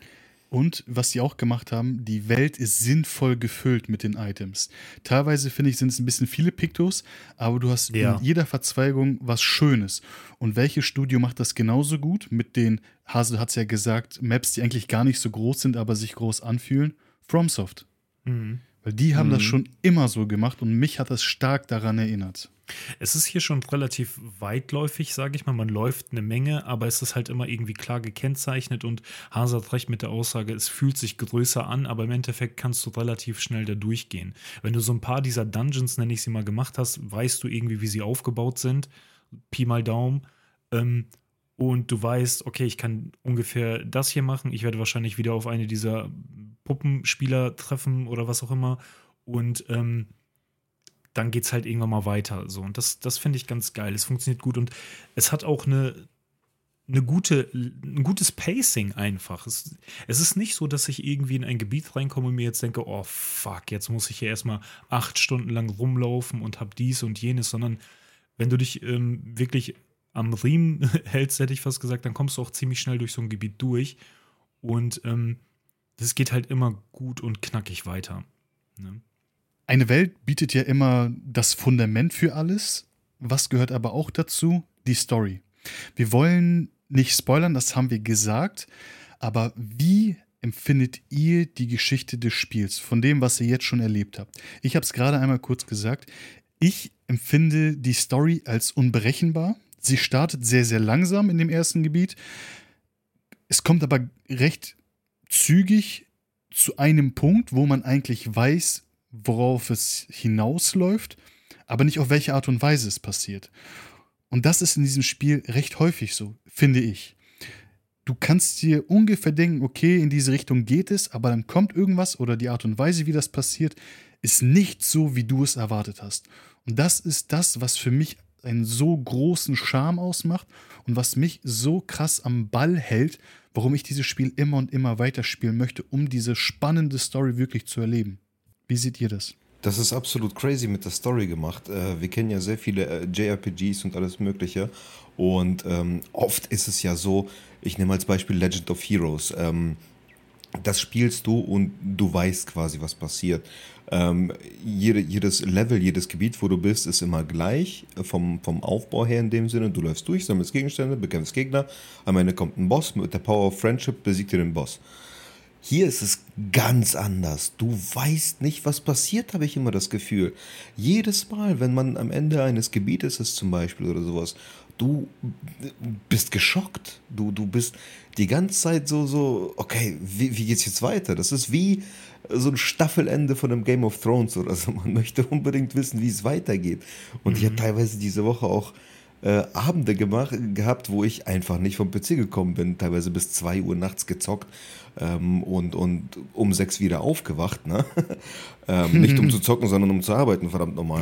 S2: Und was die auch gemacht haben, die Welt ist sinnvoll gefüllt mit den Items. Teilweise, finde ich, sind es ein bisschen viele Pictos, aber du hast
S1: Ja.
S2: in jeder Verzweigung was Schönes. Und welches Studio macht das genauso gut? Mit den, Hasel hat es ja gesagt, Maps, die eigentlich gar nicht so groß sind, aber sich groß anfühlen. FromSoft.
S1: Mhm.
S2: Weil die haben
S4: Mhm.
S2: das schon immer so gemacht und mich hat das stark daran erinnert.
S1: Es ist hier schon relativ weitläufig, sage ich mal. Man läuft eine Menge, aber es ist halt immer irgendwie klar gekennzeichnet und Hase hat recht mit der Aussage, es fühlt sich größer an, aber im Endeffekt kannst du relativ schnell da durchgehen. Wenn du so ein paar dieser Dungeons, nenne ich sie mal, gemacht hast, weißt du irgendwie, wie sie aufgebaut sind. Pi mal Daumen. Ähm, und du weißt, okay, ich kann ungefähr das hier machen. Ich werde wahrscheinlich wieder auf eine dieser Puppenspieler treffen oder was auch immer. Und ähm, dann geht es halt irgendwann mal weiter. So. Und das, das finde ich ganz geil. Es funktioniert gut und es hat auch eine, eine gute, ein gutes Pacing einfach. Es, es ist nicht so, dass ich irgendwie in ein Gebiet reinkomme und mir jetzt denke, oh fuck, jetzt muss ich hier erstmal acht Stunden lang rumlaufen und hab dies und jenes, sondern wenn du dich ähm, wirklich am Riemen hältst, hätte ich fast gesagt, dann kommst du auch ziemlich schnell durch so ein Gebiet durch. Und ähm, das geht halt immer gut und knackig weiter. Ne?
S2: Eine Welt bietet ja immer das Fundament für alles. Was gehört aber auch dazu? Die Story. Wir wollen nicht spoilern, das haben wir gesagt. Aber wie empfindet ihr die Geschichte des Spiels, von dem, was ihr jetzt schon erlebt habt? Ich habe es gerade einmal kurz gesagt. Ich empfinde die Story als unberechenbar. Sie startet sehr, sehr langsam in dem ersten Gebiet. Es kommt aber recht zügig zu einem Punkt, wo man eigentlich weiß, worauf es hinausläuft, aber nicht auf welche Art und Weise es passiert. Und das ist in diesem Spiel recht häufig so, finde ich. Du kannst dir ungefähr denken, okay, in diese Richtung geht es, aber dann kommt irgendwas oder die Art und Weise, wie das passiert, ist nicht so, wie du es erwartet hast. Und das ist das, was für mich einen so großen Charme ausmacht und was mich so krass am Ball hält, warum ich dieses Spiel immer und immer weiterspielen möchte, um diese spannende Story wirklich zu erleben. Wie seht ihr das?
S3: Das ist absolut crazy mit der Story gemacht. Äh, wir kennen ja sehr viele äh, J R P Gs und alles Mögliche. Und ähm, oft ist es ja so, ich nehme als Beispiel Legend of Heroes. Ähm, das spielst du und du weißt quasi, was passiert. Ähm, jede, jedes Level, jedes Gebiet, wo du bist, ist immer gleich, äh, vom, vom Aufbau her in dem Sinne. Du läufst durch, sammelst Gegenstände, bekämpfst Gegner. Am Ende kommt ein Boss, mit der Power of Friendship besiegt ihr den Boss. Hier ist es ganz anders. Du weißt nicht, was passiert, habe ich immer das Gefühl. Jedes Mal, wenn man am Ende eines Gebietes ist zum Beispiel oder sowas, du bist geschockt. Du, du bist die ganze Zeit so, so okay, wie, wie geht's jetzt weiter? Das ist wie so ein Staffelende von einem Game of Thrones oder so. Man möchte unbedingt wissen, wie es weitergeht. Und mhm. ich habe teilweise diese Woche auch Äh, Abende gemacht, gehabt, wo ich einfach nicht vom P C gekommen bin, teilweise bis zwei Uhr nachts gezockt ähm, und, und um sechs wieder aufgewacht. Ne? ähm, nicht um zu zocken, sondern um zu arbeiten, verdammt nochmal.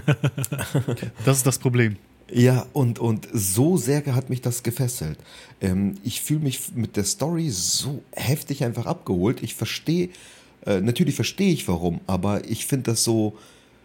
S2: Das ist das Problem.
S3: Ja, und, und so sehr hat mich das gefesselt. Ähm, ich fühle mich mit der Story so heftig einfach abgeholt. Ich verstehe, äh, natürlich verstehe ich warum, aber ich finde das so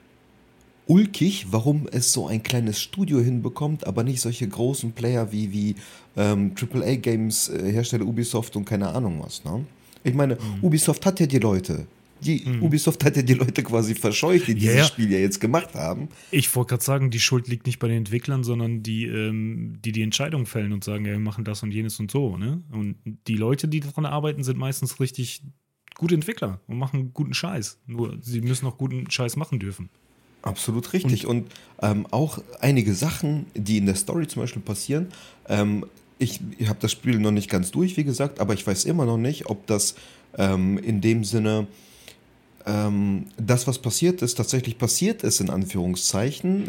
S3: ulkig, warum es so ein kleines Studio hinbekommt, aber nicht solche großen Player wie, wie ähm, Triple A Games, äh, Hersteller Ubisoft und keine Ahnung was. Ne? Ich meine, mhm. Ubisoft hat ja die Leute. Die, mhm. Ubisoft hat ja die Leute quasi verscheucht, die dieses
S1: ja, ja.
S3: Spiel ja jetzt gemacht haben.
S1: Ich wollte gerade sagen, die Schuld liegt nicht bei den Entwicklern, sondern die, ähm, die die Entscheidung fällen und sagen, ja, wir machen das und jenes und so. Ne? Und die Leute, die daran arbeiten, sind meistens richtig gute Entwickler und machen guten Scheiß. Nur sie müssen auch guten Scheiß machen dürfen.
S3: Absolut richtig. Und, und ähm, auch einige Sachen, die in der Story zum Beispiel passieren. Ähm, ich ich habe das Spiel noch nicht ganz durch, wie gesagt, aber ich weiß immer noch nicht, ob das ähm, in dem Sinne, ähm, das, was passiert ist, tatsächlich passiert ist, in Anführungszeichen.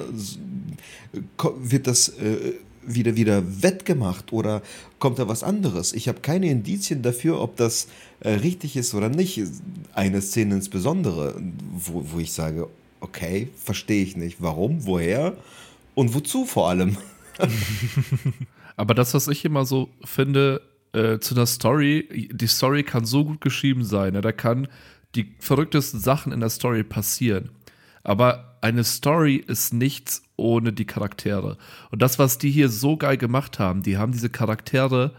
S3: Wird das äh, wieder, wieder wettgemacht oder kommt da was anderes? Ich habe keine Indizien dafür, ob das äh, richtig ist oder nicht. Eine Szene insbesondere, wo, wo ich sage, okay, verstehe ich nicht. Warum, woher und wozu vor allem?
S4: Aber das, was ich immer so finde, äh, zu einer Story, die Story kann so gut geschrieben sein, ne? Da kann die verrücktesten Sachen in der Story passieren. Aber eine Story ist nichts ohne die Charaktere. Und das, was die hier so geil gemacht haben, die haben diese Charaktere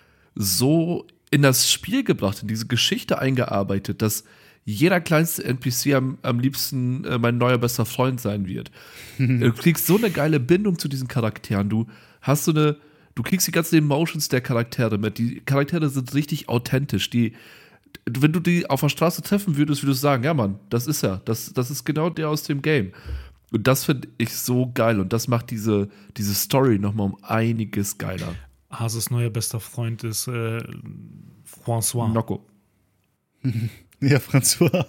S4: so in das Spiel gebracht, in diese Geschichte eingearbeitet, dass jeder kleinste N P C am, am liebsten äh, mein neuer bester Freund sein wird. Du kriegst so eine geile Bindung zu diesen Charakteren. Du hast so eine, du kriegst die ganzen Emotions der Charaktere mit. Die Charaktere sind richtig authentisch. Die, wenn du die auf der Straße treffen würdest, würdest du sagen, ja Mann, das ist er. Das, das ist genau der aus dem Game. Und das finde ich so geil. Und das macht diese, diese Story nochmal um einiges geiler.
S1: Hases neuer bester Freund ist äh, François.
S4: Nocco.
S2: Ja, François.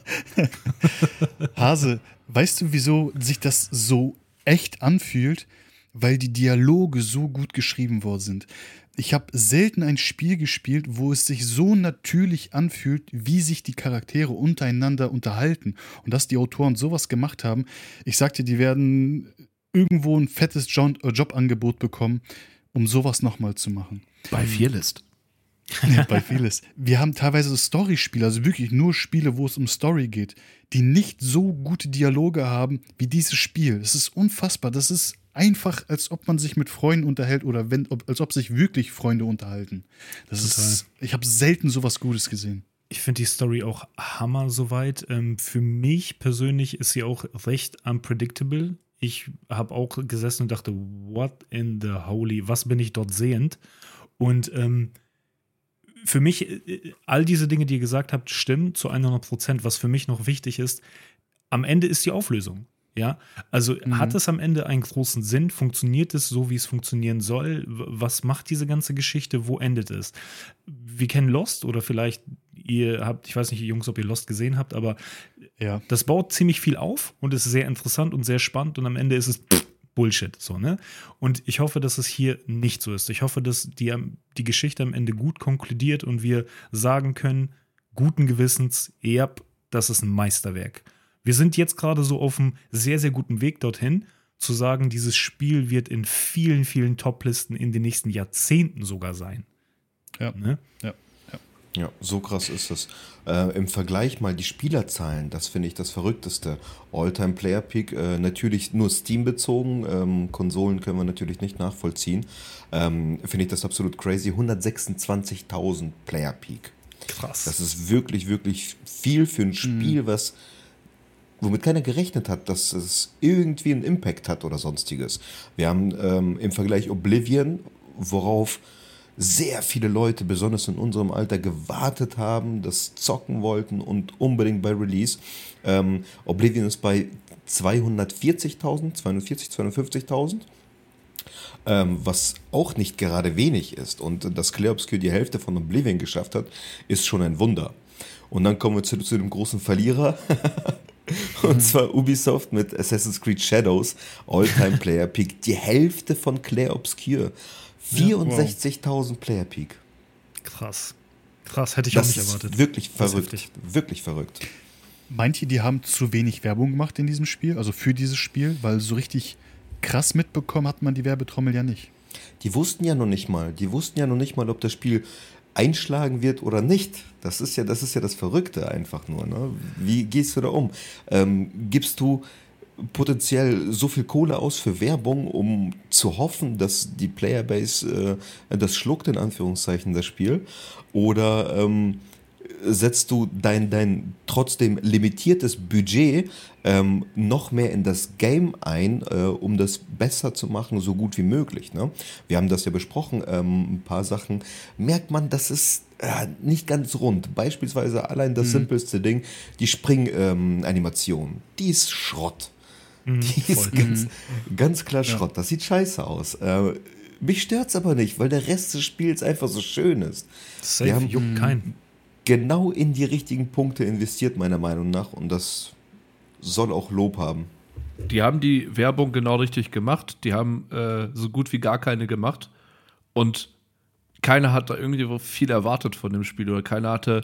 S2: Hase, weißt du, wieso sich das so echt anfühlt? Weil die Dialoge so gut geschrieben worden sind. Ich habe selten ein Spiel gespielt, wo es sich so natürlich anfühlt, wie sich die Charaktere untereinander unterhalten. Und dass die Autoren sowas gemacht haben, ich sagte, die werden irgendwo ein fettes Jobangebot bekommen, um sowas nochmal zu machen.
S4: Bei Fearlist.
S2: Ja, bei vieles. Wir haben teilweise so Story-Spiele, also wirklich nur Spiele, wo es um Story geht, die nicht so gute Dialoge haben wie dieses Spiel. Es ist unfassbar. Das ist einfach, als ob man sich mit Freunden unterhält oder wenn, ob, als ob sich wirklich Freunde unterhalten. Das Total. ist, ich habe selten sowas Gutes gesehen.
S1: Ich finde die Story auch Hammer soweit. Ähm, für mich persönlich ist sie auch recht unpredictable. Ich habe auch gesessen und dachte, what in the holy, was bin ich dort sehend? Und ähm, für mich, all diese Dinge, die ihr gesagt habt, stimmen zu hundert Prozent. Was für mich noch wichtig ist, am Ende ist die Auflösung. Ja, also mhm. hat es am Ende einen großen Sinn? Funktioniert es so, wie es funktionieren soll? Was macht diese ganze Geschichte? Wo endet es? Wir kennen Lost oder vielleicht ihr habt, ich weiß nicht, Jungs, ob ihr Lost gesehen habt, aber ja. Das baut ziemlich viel auf und ist sehr interessant und sehr spannend und am Ende ist es pff, Bullshit, so, ne? Und ich hoffe, dass es hier nicht so ist. Ich hoffe, dass die, die Geschichte am Ende gut konkludiert und wir sagen können, guten Gewissens, ja, das ist ein Meisterwerk. Wir sind jetzt gerade so auf einem sehr, sehr guten Weg dorthin, zu sagen, dieses Spiel wird in vielen, vielen Top-Listen in den nächsten Jahrzehnten sogar sein.
S2: Ja,
S1: ne?
S2: ja, ja.
S3: Ja, so krass ist es. Äh, Im Vergleich mal die Spielerzahlen, das finde ich das Verrückteste. All-Time-Player-Peak, äh, natürlich nur Steam bezogen, ähm, Konsolen können wir natürlich nicht nachvollziehen. Ähm, finde ich das absolut crazy. hundertsechsundzwanzigtausend Player-Peak.
S1: Krass.
S3: Das ist wirklich, wirklich viel für ein Spiel, was womit keiner gerechnet hat, dass es irgendwie einen Impact hat oder sonstiges. Wir haben ähm, im Vergleich Oblivion, worauf sehr viele Leute, besonders in unserem Alter, gewartet haben, das zocken wollten und unbedingt bei Release. Ähm, Oblivion ist bei zweihundertvierzigtausend, zweihundertvierzig, zweihundertfünfzigtausend, ähm, was auch nicht gerade wenig ist. Und dass Clair Obscur die Hälfte von Oblivion geschafft hat, ist schon ein Wunder. Und dann kommen wir zu, zu dem großen Verlierer. Und zwar Ubisoft mit Assassin's Creed Shadows, All-Time Player Peak, die Hälfte von Clair Obscur. vierundsechzigtausend Player Peak.
S1: Krass. Krass, hätte ich
S3: Das
S1: auch nicht
S3: ist
S1: erwartet.
S3: wirklich
S1: Das ist
S3: verrückt.
S1: heftig.
S3: Wirklich verrückt.
S2: Meint ihr, die haben zu wenig Werbung gemacht in diesem Spiel, also für dieses Spiel? Weil so richtig krass mitbekommen hat man die Werbetrommel ja nicht.
S3: Die wussten ja noch nicht mal, die wussten ja noch nicht mal, ob das Spiel einschlagen wird oder nicht. Das ist ja, das ist ja das Verrückte einfach nur. Ne? Wie gehst du da um? Ähm, gibst du potenziell so viel Kohle aus für Werbung, um zu hoffen, dass die Playerbase äh, das schluckt, in Anführungszeichen, das Spiel? Oder ähm, setzt du dein, dein trotzdem limitiertes Budget ähm, noch mehr in das Game ein, äh, um das besser zu machen, so gut wie möglich? Ne? Wir haben das ja besprochen, ähm, ein paar Sachen merkt man, das ist äh, nicht ganz rund. Beispielsweise allein das
S2: Mhm.
S3: simpelste Ding, die Spring-Animation, die ist Schrott.
S1: Mhm,
S3: Die ist
S1: voll.
S3: ganz, ganz klar Schrott. Das sieht scheiße aus. Äh, mich stört's aber nicht, weil der Rest des Spiels einfach so schön ist.
S1: Safe,
S3: Wir haben-
S1: juckt keinen.
S3: Genau in die richtigen Punkte investiert, meiner Meinung nach. Und das soll auch Lob haben.
S4: Die haben die Werbung genau richtig gemacht. Die haben äh, so gut wie gar keine gemacht. Und keiner hat da irgendwie viel erwartet von dem Spiel oder keiner hatte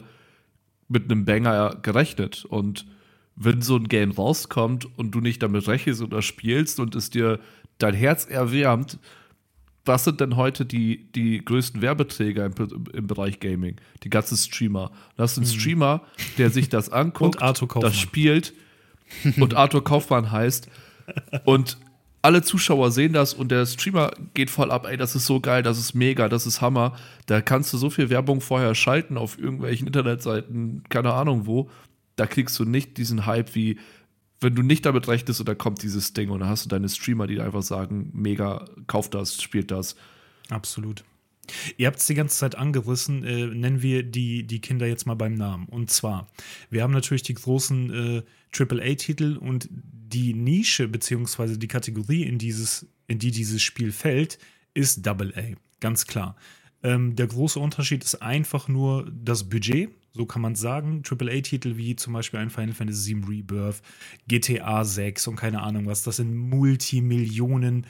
S4: mit einem Banger gerechnet. Und wenn so ein Game rauskommt und du nicht damit rechnest oder spielst und es dir dein Herz erwärmt, was sind denn heute die, die größten Werbeträger im, im Bereich Gaming? Die ganzen Streamer. Du hast einen Streamer, der sich das anguckt,
S1: Und Arthur Kaufmann.
S4: das spielt und Arthur Kaufmann heißt und alle Zuschauer sehen das und der Streamer geht voll ab, ey, das ist so geil, das ist mega, das ist Hammer. Da kannst du so viel Werbung vorher schalten auf irgendwelchen Internetseiten, keine Ahnung wo. Da kriegst du nicht diesen Hype wie wenn du nicht damit rechnest und dann kommt dieses Ding und dann hast du deine Streamer, die einfach sagen, mega, kauft das, spielt das.
S1: Absolut. Ihr habt es die ganze Zeit angerissen, äh, nennen wir die, die Kinder jetzt mal beim Namen. Und zwar, wir haben natürlich die großen äh, Triple A-Titel und die Nische beziehungsweise die Kategorie, in, dieses, in die dieses Spiel fällt, ist Double A, ganz klar. Ähm, der große Unterschied ist einfach nur das Budget, so kann man es sagen. Triple A-Titel wie zum Beispiel ein Final Fantasy sieben Rebirth, G T A sechs und keine Ahnung was, das sind Multimillionen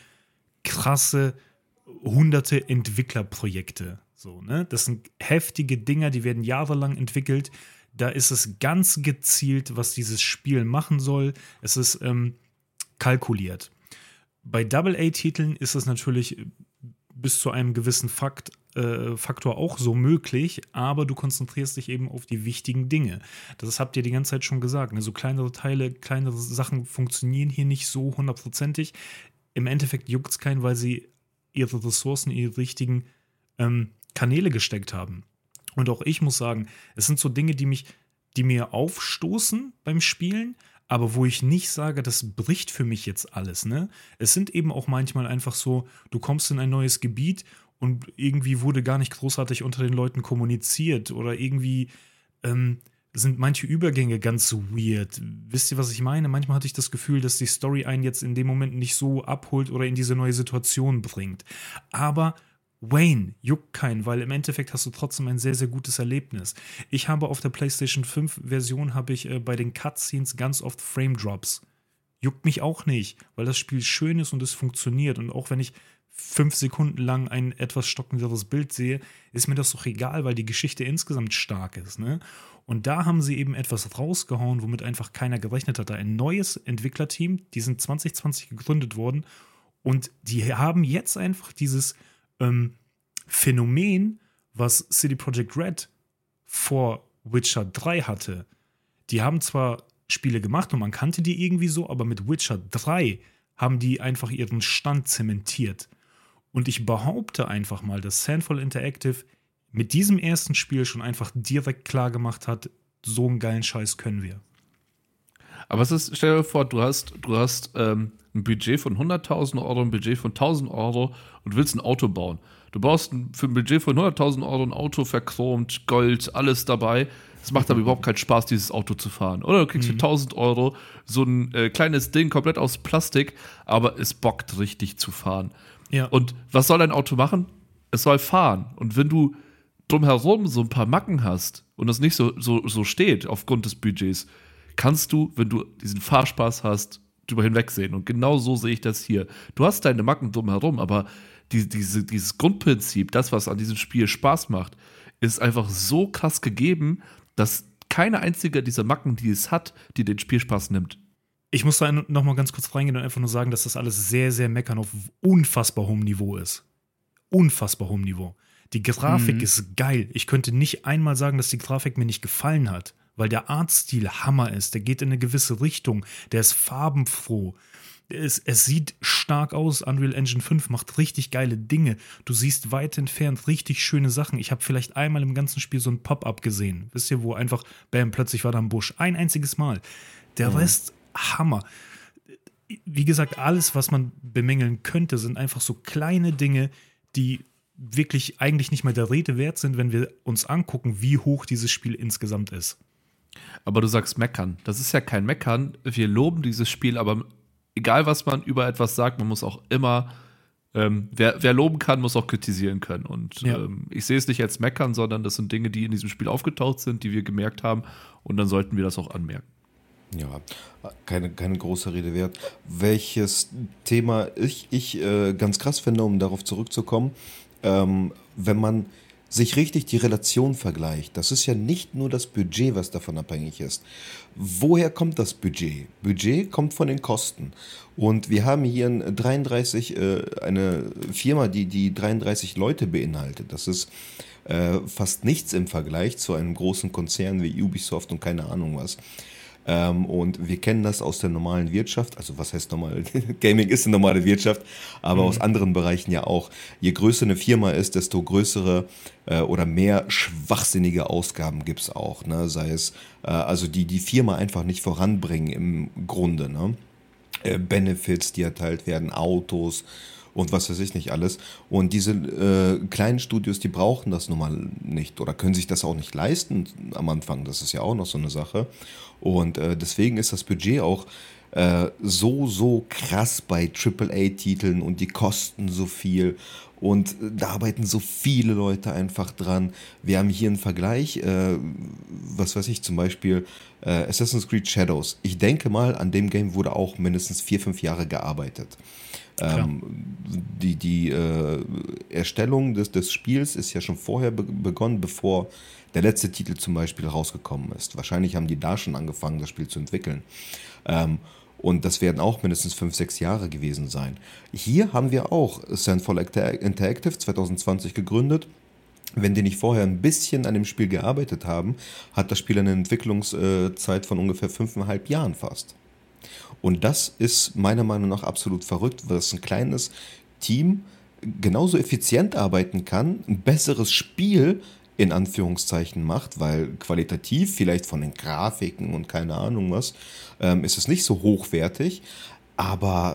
S1: krasse hunderte Entwicklerprojekte. So, ne? Das sind heftige Dinger, die werden jahrelang entwickelt. Da ist es ganz gezielt, was dieses Spiel machen soll. Es ist ähm, kalkuliert. Bei Double A-Titeln ist es natürlich bis zu einem gewissen Fakt, äh, Faktor auch so möglich, aber du konzentrierst dich eben auf die wichtigen Dinge. Das habt ihr die ganze Zeit schon gesagt. Ne? So kleinere Teile, kleinere Sachen funktionieren hier nicht so hundertprozentig. Im Endeffekt juckt es keinen, weil sie ihre Ressourcen in die richtigen ähm, Kanäle gesteckt haben. Und auch ich muss sagen, es sind so Dinge, die mich, die mir aufstoßen beim Spielen, aber wo ich nicht sage, das bricht für mich jetzt alles, ne? Es sind eben auch manchmal einfach so, du kommst in ein neues Gebiet und irgendwie wurde gar nicht großartig unter den Leuten kommuniziert oder irgendwie ähm, sind manche Übergänge ganz so weird. Wisst ihr, was ich meine? Manchmal hatte ich das Gefühl, dass die Story einen jetzt in dem Moment nicht so abholt oder in diese neue Situation bringt. Aber Wayne juckt keinen, weil im Endeffekt hast du trotzdem ein sehr, sehr gutes Erlebnis. Ich habe auf der PlayStation fünf Version habe ich äh, bei den Cutscenes ganz oft Frame Drops. Juckt mich auch nicht, weil das Spiel schön ist und es funktioniert. Und auch wenn ich fünf Sekunden lang ein etwas stockenderes Bild sehe, ist mir das doch egal, weil die Geschichte insgesamt stark ist, ne? Und da haben sie eben etwas rausgehauen, womit einfach keiner gerechnet hatte. Ein neues Entwicklerteam, die sind zwanzig zwanzig gegründet worden und die haben jetzt einfach dieses ähm, Phänomen, was C D Projekt Red vor Witcher drei hatte, die haben zwar Spiele gemacht und man kannte die irgendwie so, aber mit Witcher drei haben die einfach ihren Stand zementiert. Und ich behaupte einfach mal, dass Sandfall Interactive mit diesem ersten Spiel schon einfach direkt klar gemacht hat, so einen geilen Scheiß können wir.
S4: Aber es ist, stell dir vor, du hast, du hast ähm, ein Budget von hunderttausend Euro, ein Budget von tausend Euro und willst ein Auto bauen. Du baust ein, für ein Budget von hunderttausend Euro ein Auto, verchromt, Gold, alles dabei. Es macht aber überhaupt keinen Spaß, dieses Auto zu fahren. Oder du kriegst für tausend Euro so ein äh, kleines Ding, komplett aus Plastik, aber es bockt richtig zu fahren.
S1: Ja.
S4: Und was soll ein Auto machen? Es soll fahren. Und wenn du drumherum so ein paar Macken hast und das nicht so, so, so steht aufgrund des Budgets, kannst du, wenn du diesen Fahrspaß hast, drüber hinwegsehen. Und genau so sehe ich das hier. Du hast deine Macken drumherum, aber die, diese, dieses Grundprinzip, das, was an diesem Spiel Spaß macht, ist einfach so krass gegeben, dass keine einzige dieser Macken, die es hat, die den Spielspaß nimmt.
S1: Ich muss da noch mal ganz kurz reingehen und einfach nur sagen, dass das alles sehr, sehr meckern auf unfassbar hohem Niveau ist. Unfassbar hohem Niveau. Die Grafik mhm. ist geil. Ich könnte nicht einmal sagen, dass die Grafik mir nicht gefallen hat, weil der Artstil Hammer ist. Der geht in eine gewisse Richtung. Der ist farbenfroh. Es, es sieht stark aus. Unreal Engine fünf macht richtig geile Dinge. Du siehst weit entfernt richtig schöne Sachen. Ich habe vielleicht einmal im ganzen Spiel so ein Pop-up gesehen. Wisst ihr, wo einfach, bam, plötzlich war da ein Busch. Ein einziges Mal. Der mhm. Rest, Hammer. Wie gesagt, alles, was man bemängeln könnte, sind einfach so kleine Dinge, die wirklich eigentlich nicht mehr der Rede wert sind, wenn wir uns angucken, wie hoch dieses Spiel insgesamt ist.
S4: Aber du sagst meckern. Das ist ja kein Meckern. Wir loben dieses Spiel, aber egal, was man über etwas sagt, man muss auch immer, ähm, wer, wer loben kann, muss auch kritisieren können. Und ja. ähm, ich sehe es nicht als meckern, sondern das sind Dinge, die in diesem Spiel aufgetaucht sind, die wir gemerkt haben. Und dann sollten wir das auch anmerken.
S3: Ja, keine, keine große Rede wert. Welches Thema ich, ich äh, ganz krass finde, um darauf zurückzukommen, ähm, wenn man sich richtig die Relation vergleicht, das ist ja nicht nur das Budget, was davon abhängig ist. Woher kommt das Budget? Budget kommt von den Kosten. Und wir haben hier ein dreiunddreißig, äh, eine Firma, die, die dreiunddreißig Leute beinhaltet. Das ist äh, fast nichts im Vergleich zu einem großen Konzern wie Ubisoft und keine Ahnung was. Ähm, und wir kennen das aus der normalen Wirtschaft, also was heißt normal? Gaming ist eine normale Wirtschaft, aber mhm. aus anderen Bereichen ja auch. Je größer eine Firma ist, desto größere äh, oder mehr schwachsinnige Ausgaben gibt es auch, ne? Sei es, äh, also die die Firma einfach nicht voranbringen im Grunde, ne? Äh, Benefits, die erteilt werden, Autos und was weiß ich nicht alles. Und diese äh, kleinen Studios, die brauchen das nun mal nicht oder können sich das auch nicht leisten am Anfang. Das ist ja auch noch so eine Sache. Und äh, deswegen ist das Budget auch äh, so, so krass bei Triple A Titeln und die kosten so viel. Und äh, da arbeiten so viele Leute einfach dran. Wir haben hier einen Vergleich, äh, was weiß ich, zum Beispiel äh, Assassin's Creed Shadows. Ich denke mal, an dem Game wurde auch mindestens vier, fünf Jahre gearbeitet. Ähm, die die äh, Erstellung des, des Spiels ist ja schon vorher be- begonnen, bevor der letzte Titel zum Beispiel rausgekommen ist. Wahrscheinlich haben die da schon angefangen, das Spiel zu entwickeln. Ähm, und das werden auch mindestens fünf, sechs Jahre gewesen sein. Hier haben wir auch Sandfall Interactive zwanzig zwanzig gegründet. Wenn die nicht vorher ein bisschen an dem Spiel gearbeitet haben, hat das Spiel eine Entwicklungszeit von ungefähr fünfeinhalb Jahren fast. Und das ist meiner Meinung nach absolut verrückt, weil es ein kleines Team genauso effizient arbeiten kann, ein besseres Spiel in Anführungszeichen macht, weil qualitativ vielleicht von den Grafiken und keine Ahnung was, ähm, ist es nicht so hochwertig, aber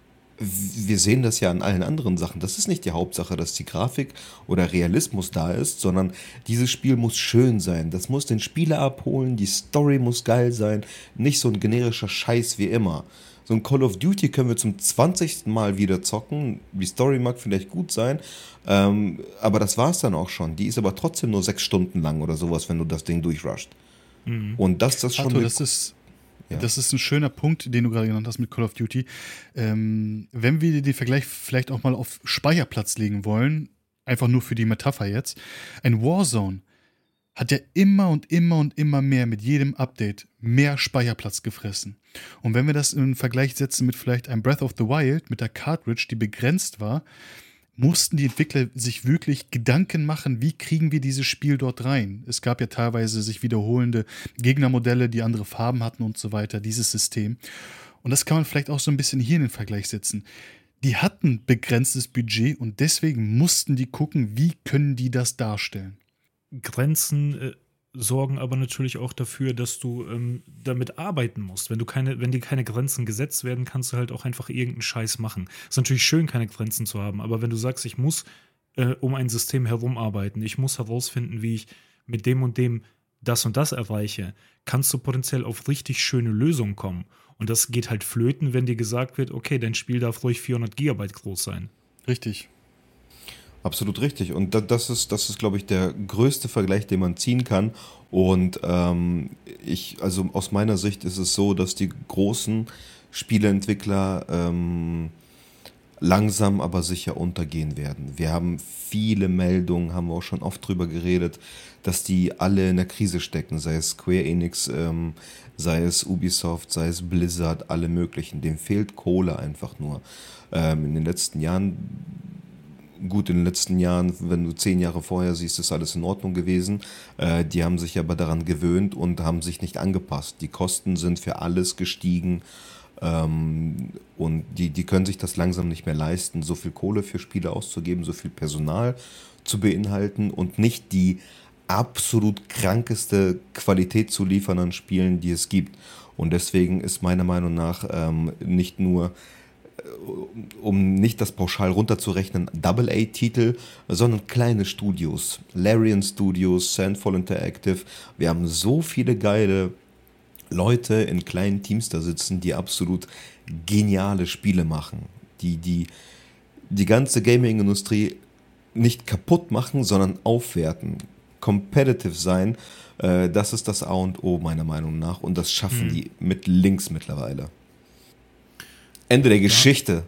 S3: wir sehen das ja an allen anderen Sachen. Das ist nicht die Hauptsache, dass die Grafik oder Realismus da ist, sondern dieses Spiel muss schön sein. Das muss den Spieler abholen, die Story muss geil sein, nicht so ein generischer Scheiß wie immer. So ein Call of Duty können wir zum zwanzigsten Mal wieder zocken. Die Story mag vielleicht gut sein, ähm, aber das war's dann auch schon. Die ist aber trotzdem nur sechs Stunden lang oder sowas, wenn du das Ding durchrusht. Mhm. Und das, das schon.
S2: Arthur, das ist Ja. Das ist ein schöner Punkt, den du gerade genannt hast mit Call of Duty. Ähm, wenn wir den Vergleich vielleicht auch mal auf Speicherplatz legen wollen, einfach nur für die Metapher jetzt, ein Warzone hat ja immer und immer und immer mehr mit jedem Update mehr Speicherplatz gefressen. Und wenn wir das in Vergleich setzen mit vielleicht einem Breath of the Wild, mit der Cartridge, die begrenzt war, mussten die Entwickler sich wirklich Gedanken machen, wie kriegen wir dieses Spiel dort rein. Es gab ja teilweise sich wiederholende Gegnermodelle, die andere Farben hatten und so weiter, dieses System. Und das kann man vielleicht auch so ein bisschen hier in den Vergleich setzen. Die hatten begrenztes Budget und deswegen mussten die gucken, wie können die das darstellen.
S1: Grenzen äh, sorgen aber natürlich auch dafür, dass du ähm, damit arbeiten musst. Wenn du keine, wenn dir keine Grenzen gesetzt werden, kannst du halt auch einfach irgendeinen Scheiß machen. Ist natürlich schön, keine Grenzen zu haben, aber wenn du sagst, ich muss äh, um ein System herum arbeiten, ich muss herausfinden, wie ich mit dem und dem das und das erreiche, kannst du potenziell auf richtig schöne Lösungen kommen. Und das geht halt flöten, wenn dir gesagt wird, okay, dein Spiel darf ruhig vierhundert Gigabyte groß sein.
S2: Richtig.
S3: Absolut richtig. Und da- das ist, das ist, glaube ich, der größte Vergleich, den man ziehen kann. Und ähm, ich, also aus meiner Sicht ist es so, dass die großen Spieleentwickler ähm, langsam aber sicher untergehen werden. Wir haben viele Meldungen, haben wir auch schon oft drüber geredet, dass die alle in der Krise stecken, sei es Square Enix, ähm, sei es Ubisoft, sei es Blizzard, alle möglichen. Dem fehlt Kohle einfach nur. Ähm, in den letzten Jahren, gut, in den letzten Jahren, wenn du zehn Jahre vorher siehst, ist alles in Ordnung gewesen. Äh, die haben sich aber daran gewöhnt und haben sich nicht angepasst. Die Kosten sind für alles gestiegen. Ähm, und die, die können sich das langsam nicht mehr leisten, so viel Kohle für Spiele auszugeben, so viel Personal zu beinhalten und nicht die absolut krankeste Qualität zu liefern an Spielen, die es gibt. Und deswegen ist meiner Meinung nach ähm, nicht nur, äh, um nicht das pauschal runterzurechnen, Double-A-Titel, sondern kleine Studios. Larian Studios, Sandfall Interactive. Wir haben so viele geile Leute in kleinen Teams da sitzen, die absolut geniale Spiele machen, die die, die ganze Gaming-Industrie nicht kaputt machen, sondern aufwerten, competitive sein, äh, das ist das A und O meiner Meinung nach und das schaffen
S1: Mhm.
S3: die mit links mittlerweile. Ende der Geschichte.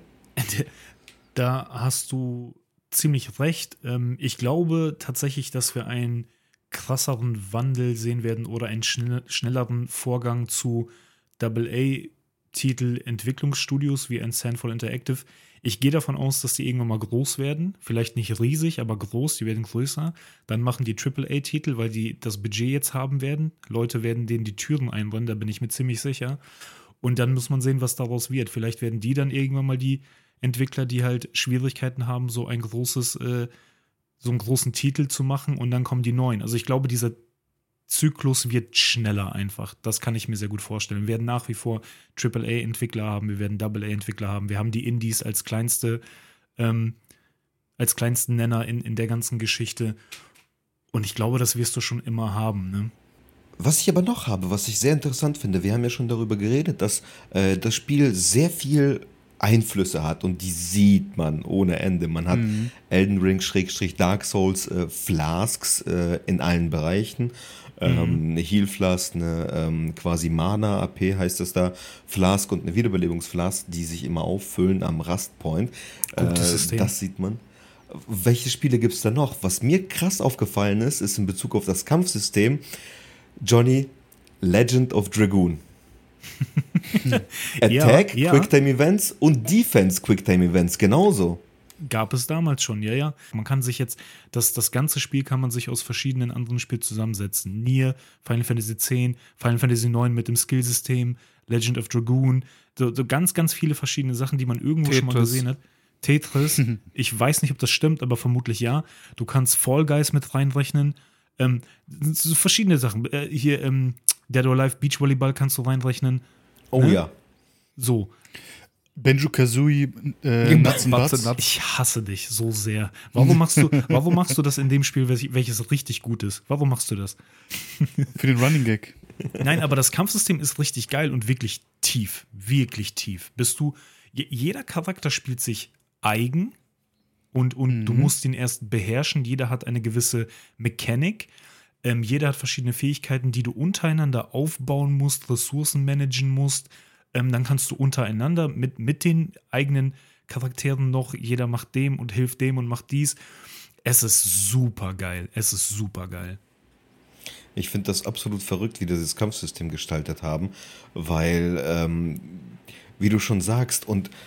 S1: Da hast du ziemlich recht. Ähm, ich glaube tatsächlich, dass wir einen krasseren Wandel sehen werden oder einen schnell, schnelleren Vorgang zu Double-A-Titel-Entwicklungsstudios wie ein Sandfall Interactive. Ich gehe davon aus, dass die irgendwann mal groß werden. Vielleicht nicht riesig, aber groß. Die werden größer. Dann machen die Triple-A-Titel, weil die das Budget jetzt haben werden. Leute werden denen die Türen einrennen, da bin ich mir ziemlich sicher. Und dann muss man sehen, was daraus wird. Vielleicht werden die dann irgendwann mal die Entwickler, die halt Schwierigkeiten haben, so ein großes, äh, so einen großen Titel zu machen und dann kommen die neuen. Also ich glaube, dieser Zyklus wird schneller einfach. Das kann ich mir sehr gut vorstellen. Wir werden nach wie vor Triple-A-Entwickler haben, wir werden Double-A-Entwickler haben. Wir haben die Indies als kleinste, ähm, als kleinsten Nenner in, in der ganzen Geschichte. Und ich glaube, das wirst du schon immer haben, ne?
S3: Was ich aber noch habe, was ich sehr interessant finde, wir haben ja schon darüber geredet, dass äh, das Spiel sehr viel Einflüsse hat und die sieht man ohne Ende. Man hat
S2: Mhm.
S3: Elden Ring, Schrägstrich Dark Souls, äh, Flasks äh, in allen Bereichen. Ähm, eine Heal Flask, eine ähm, quasi Mana A P heißt das da, Flask und eine Wiederbelebungsflask, die sich immer auffüllen am Rust Point.
S1: Gutes System.
S3: Das sieht man. Welche Spiele gibt es da noch? Was mir krass aufgefallen ist, ist in Bezug auf das Kampfsystem, Johnny, Legend of Dragoon. Attack,
S1: Ja, ja.
S3: Quicktime Events und Defense Quicktime Events genauso.
S1: Gab es damals schon, ja, ja. Man kann sich jetzt, das, das ganze Spiel kann man sich aus verschiedenen anderen Spielen zusammensetzen. Nier, Final Fantasy X, Final Fantasy neun mit dem Skillsystem, Legend of Dragoon, so, so ganz, ganz viele verschiedene Sachen, die man irgendwo schon mal
S4: Tetris.
S1: gesehen hat. Tetris, ich weiß nicht, ob das stimmt, aber vermutlich ja. Du kannst Fall Guys mit reinrechnen. Ähm, so verschiedene Sachen. Äh, hier, ähm, Dead or Alive Beach Volleyball kannst du reinrechnen.
S3: Oh
S1: Ne?
S3: ja.
S1: So.
S2: Benjo-Kazooie, äh,
S4: Genau,
S2: Nuts and
S4: Nuts
S2: Buts.
S4: and Nuts.
S1: Ich hasse dich so sehr. Warum machst du, warum machst du das in dem Spiel, welch- welches richtig gut ist? Warum machst du das?
S2: Für den Running Gag.
S1: Nein, aber das Kampfsystem ist richtig geil und wirklich tief. Wirklich tief. Bist du, je- jeder Charakter spielt sich eigen und, und du musst ihn erst beherrschen. Jeder hat eine gewisse Mechanik. Ähm, jeder hat verschiedene Fähigkeiten, die du untereinander aufbauen musst, Ressourcen managen musst. Ähm, dann kannst du untereinander mit, mit den eigenen Charakteren noch, jeder macht dem und hilft dem und macht dies. Es ist super geil. Es ist super geil.
S3: Ich finde das absolut verrückt, wie die das Kampfsystem gestaltet haben, weil, ähm, wie du schon sagst, und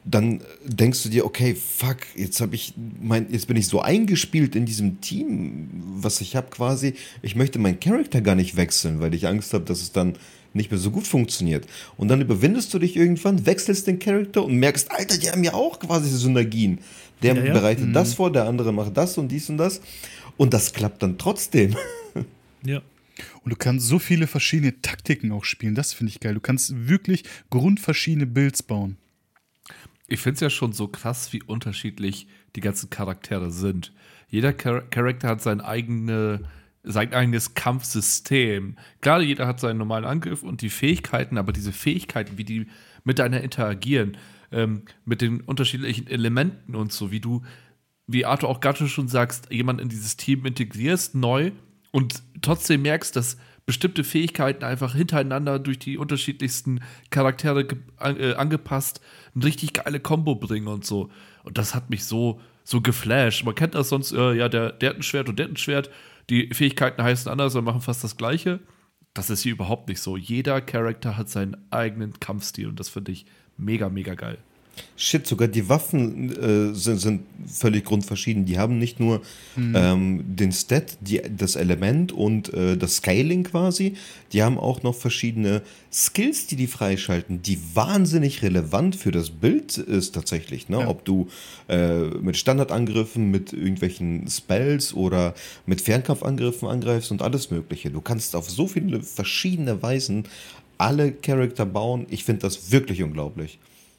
S3: dann denkst du dir, okay, fuck, jetzt habe ich mein, jetzt bin ich so eingespielt in diesem Team, was ich habe quasi. Ich möchte meinen Charakter gar nicht wechseln, weil ich Angst habe, dass es dann nicht mehr so gut funktioniert. Und dann überwindest du dich irgendwann, wechselst den Charakter und merkst, Alter, die haben ja auch quasi Synergien. Der
S1: Ja, ja.
S3: bereitet
S2: Mhm.
S3: das vor, der andere macht das und dies und das. Und das klappt dann trotzdem.
S1: Ja.
S2: Und du kannst so viele verschiedene Taktiken auch spielen. Das finde ich geil. Du kannst wirklich grundverschiedene Builds bauen.
S4: Ich finde es ja schon so krass, wie unterschiedlich die ganzen Charaktere sind. Jeder Char- Charakter hat sein, eigene, sein eigenes Kampfsystem. Klar, jeder hat seinen normalen Angriff und die Fähigkeiten, aber diese Fähigkeiten, wie die miteinander interagieren, ähm, mit den unterschiedlichen Elementen und so, wie du, wie Arthur auch gerade schon sagst, jemand in dieses Team integrierst, neu, und trotzdem merkst, dass bestimmte Fähigkeiten einfach hintereinander durch die unterschiedlichsten Charaktere ge- an, äh, angepasst eine richtig geile Kombo bringen und so. Und das hat mich so, so geflasht. Man kennt das sonst, äh, ja, der, der hat ein Schwert und der hat ein Schwert. Die Fähigkeiten heißen anders und machen fast das Gleiche. Das ist hier überhaupt nicht so. Jeder Charakter hat seinen eigenen Kampfstil und das finde ich mega, mega geil.
S3: Shit, sogar die Waffen äh, sind, sind völlig grundverschieden. Die haben nicht nur ähm, den Stat, die, das Element und äh, das Scaling quasi, die haben auch noch verschiedene Skills, die die freischalten, die wahnsinnig relevant für das Bild ist tatsächlich. Ne?
S2: Ja.
S3: Ob du äh, mit Standardangriffen, mit irgendwelchen Spells oder mit Fernkampfangriffen angreifst und alles mögliche. Du kannst auf so viele verschiedene Weisen alle Charakter bauen. Ich finde das wirklich unglaublich.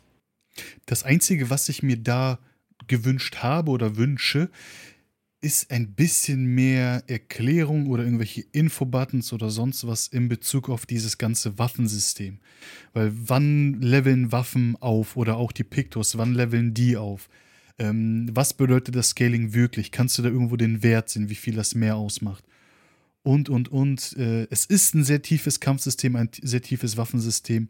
S2: Das Einzige, was ich mir da gewünscht habe oder wünsche, ist ein bisschen mehr Erklärung oder irgendwelche Infobuttons oder sonst was in Bezug auf dieses ganze Waffensystem. Weil wann leveln Waffen auf oder auch die Pictos, wann leveln die auf? Ähm, was bedeutet das Scaling wirklich? Kannst du da irgendwo den Wert sehen, wie viel das mehr ausmacht? Und, und, und. Äh, es ist ein sehr tiefes Kampfsystem, ein sehr tiefes Waffensystem.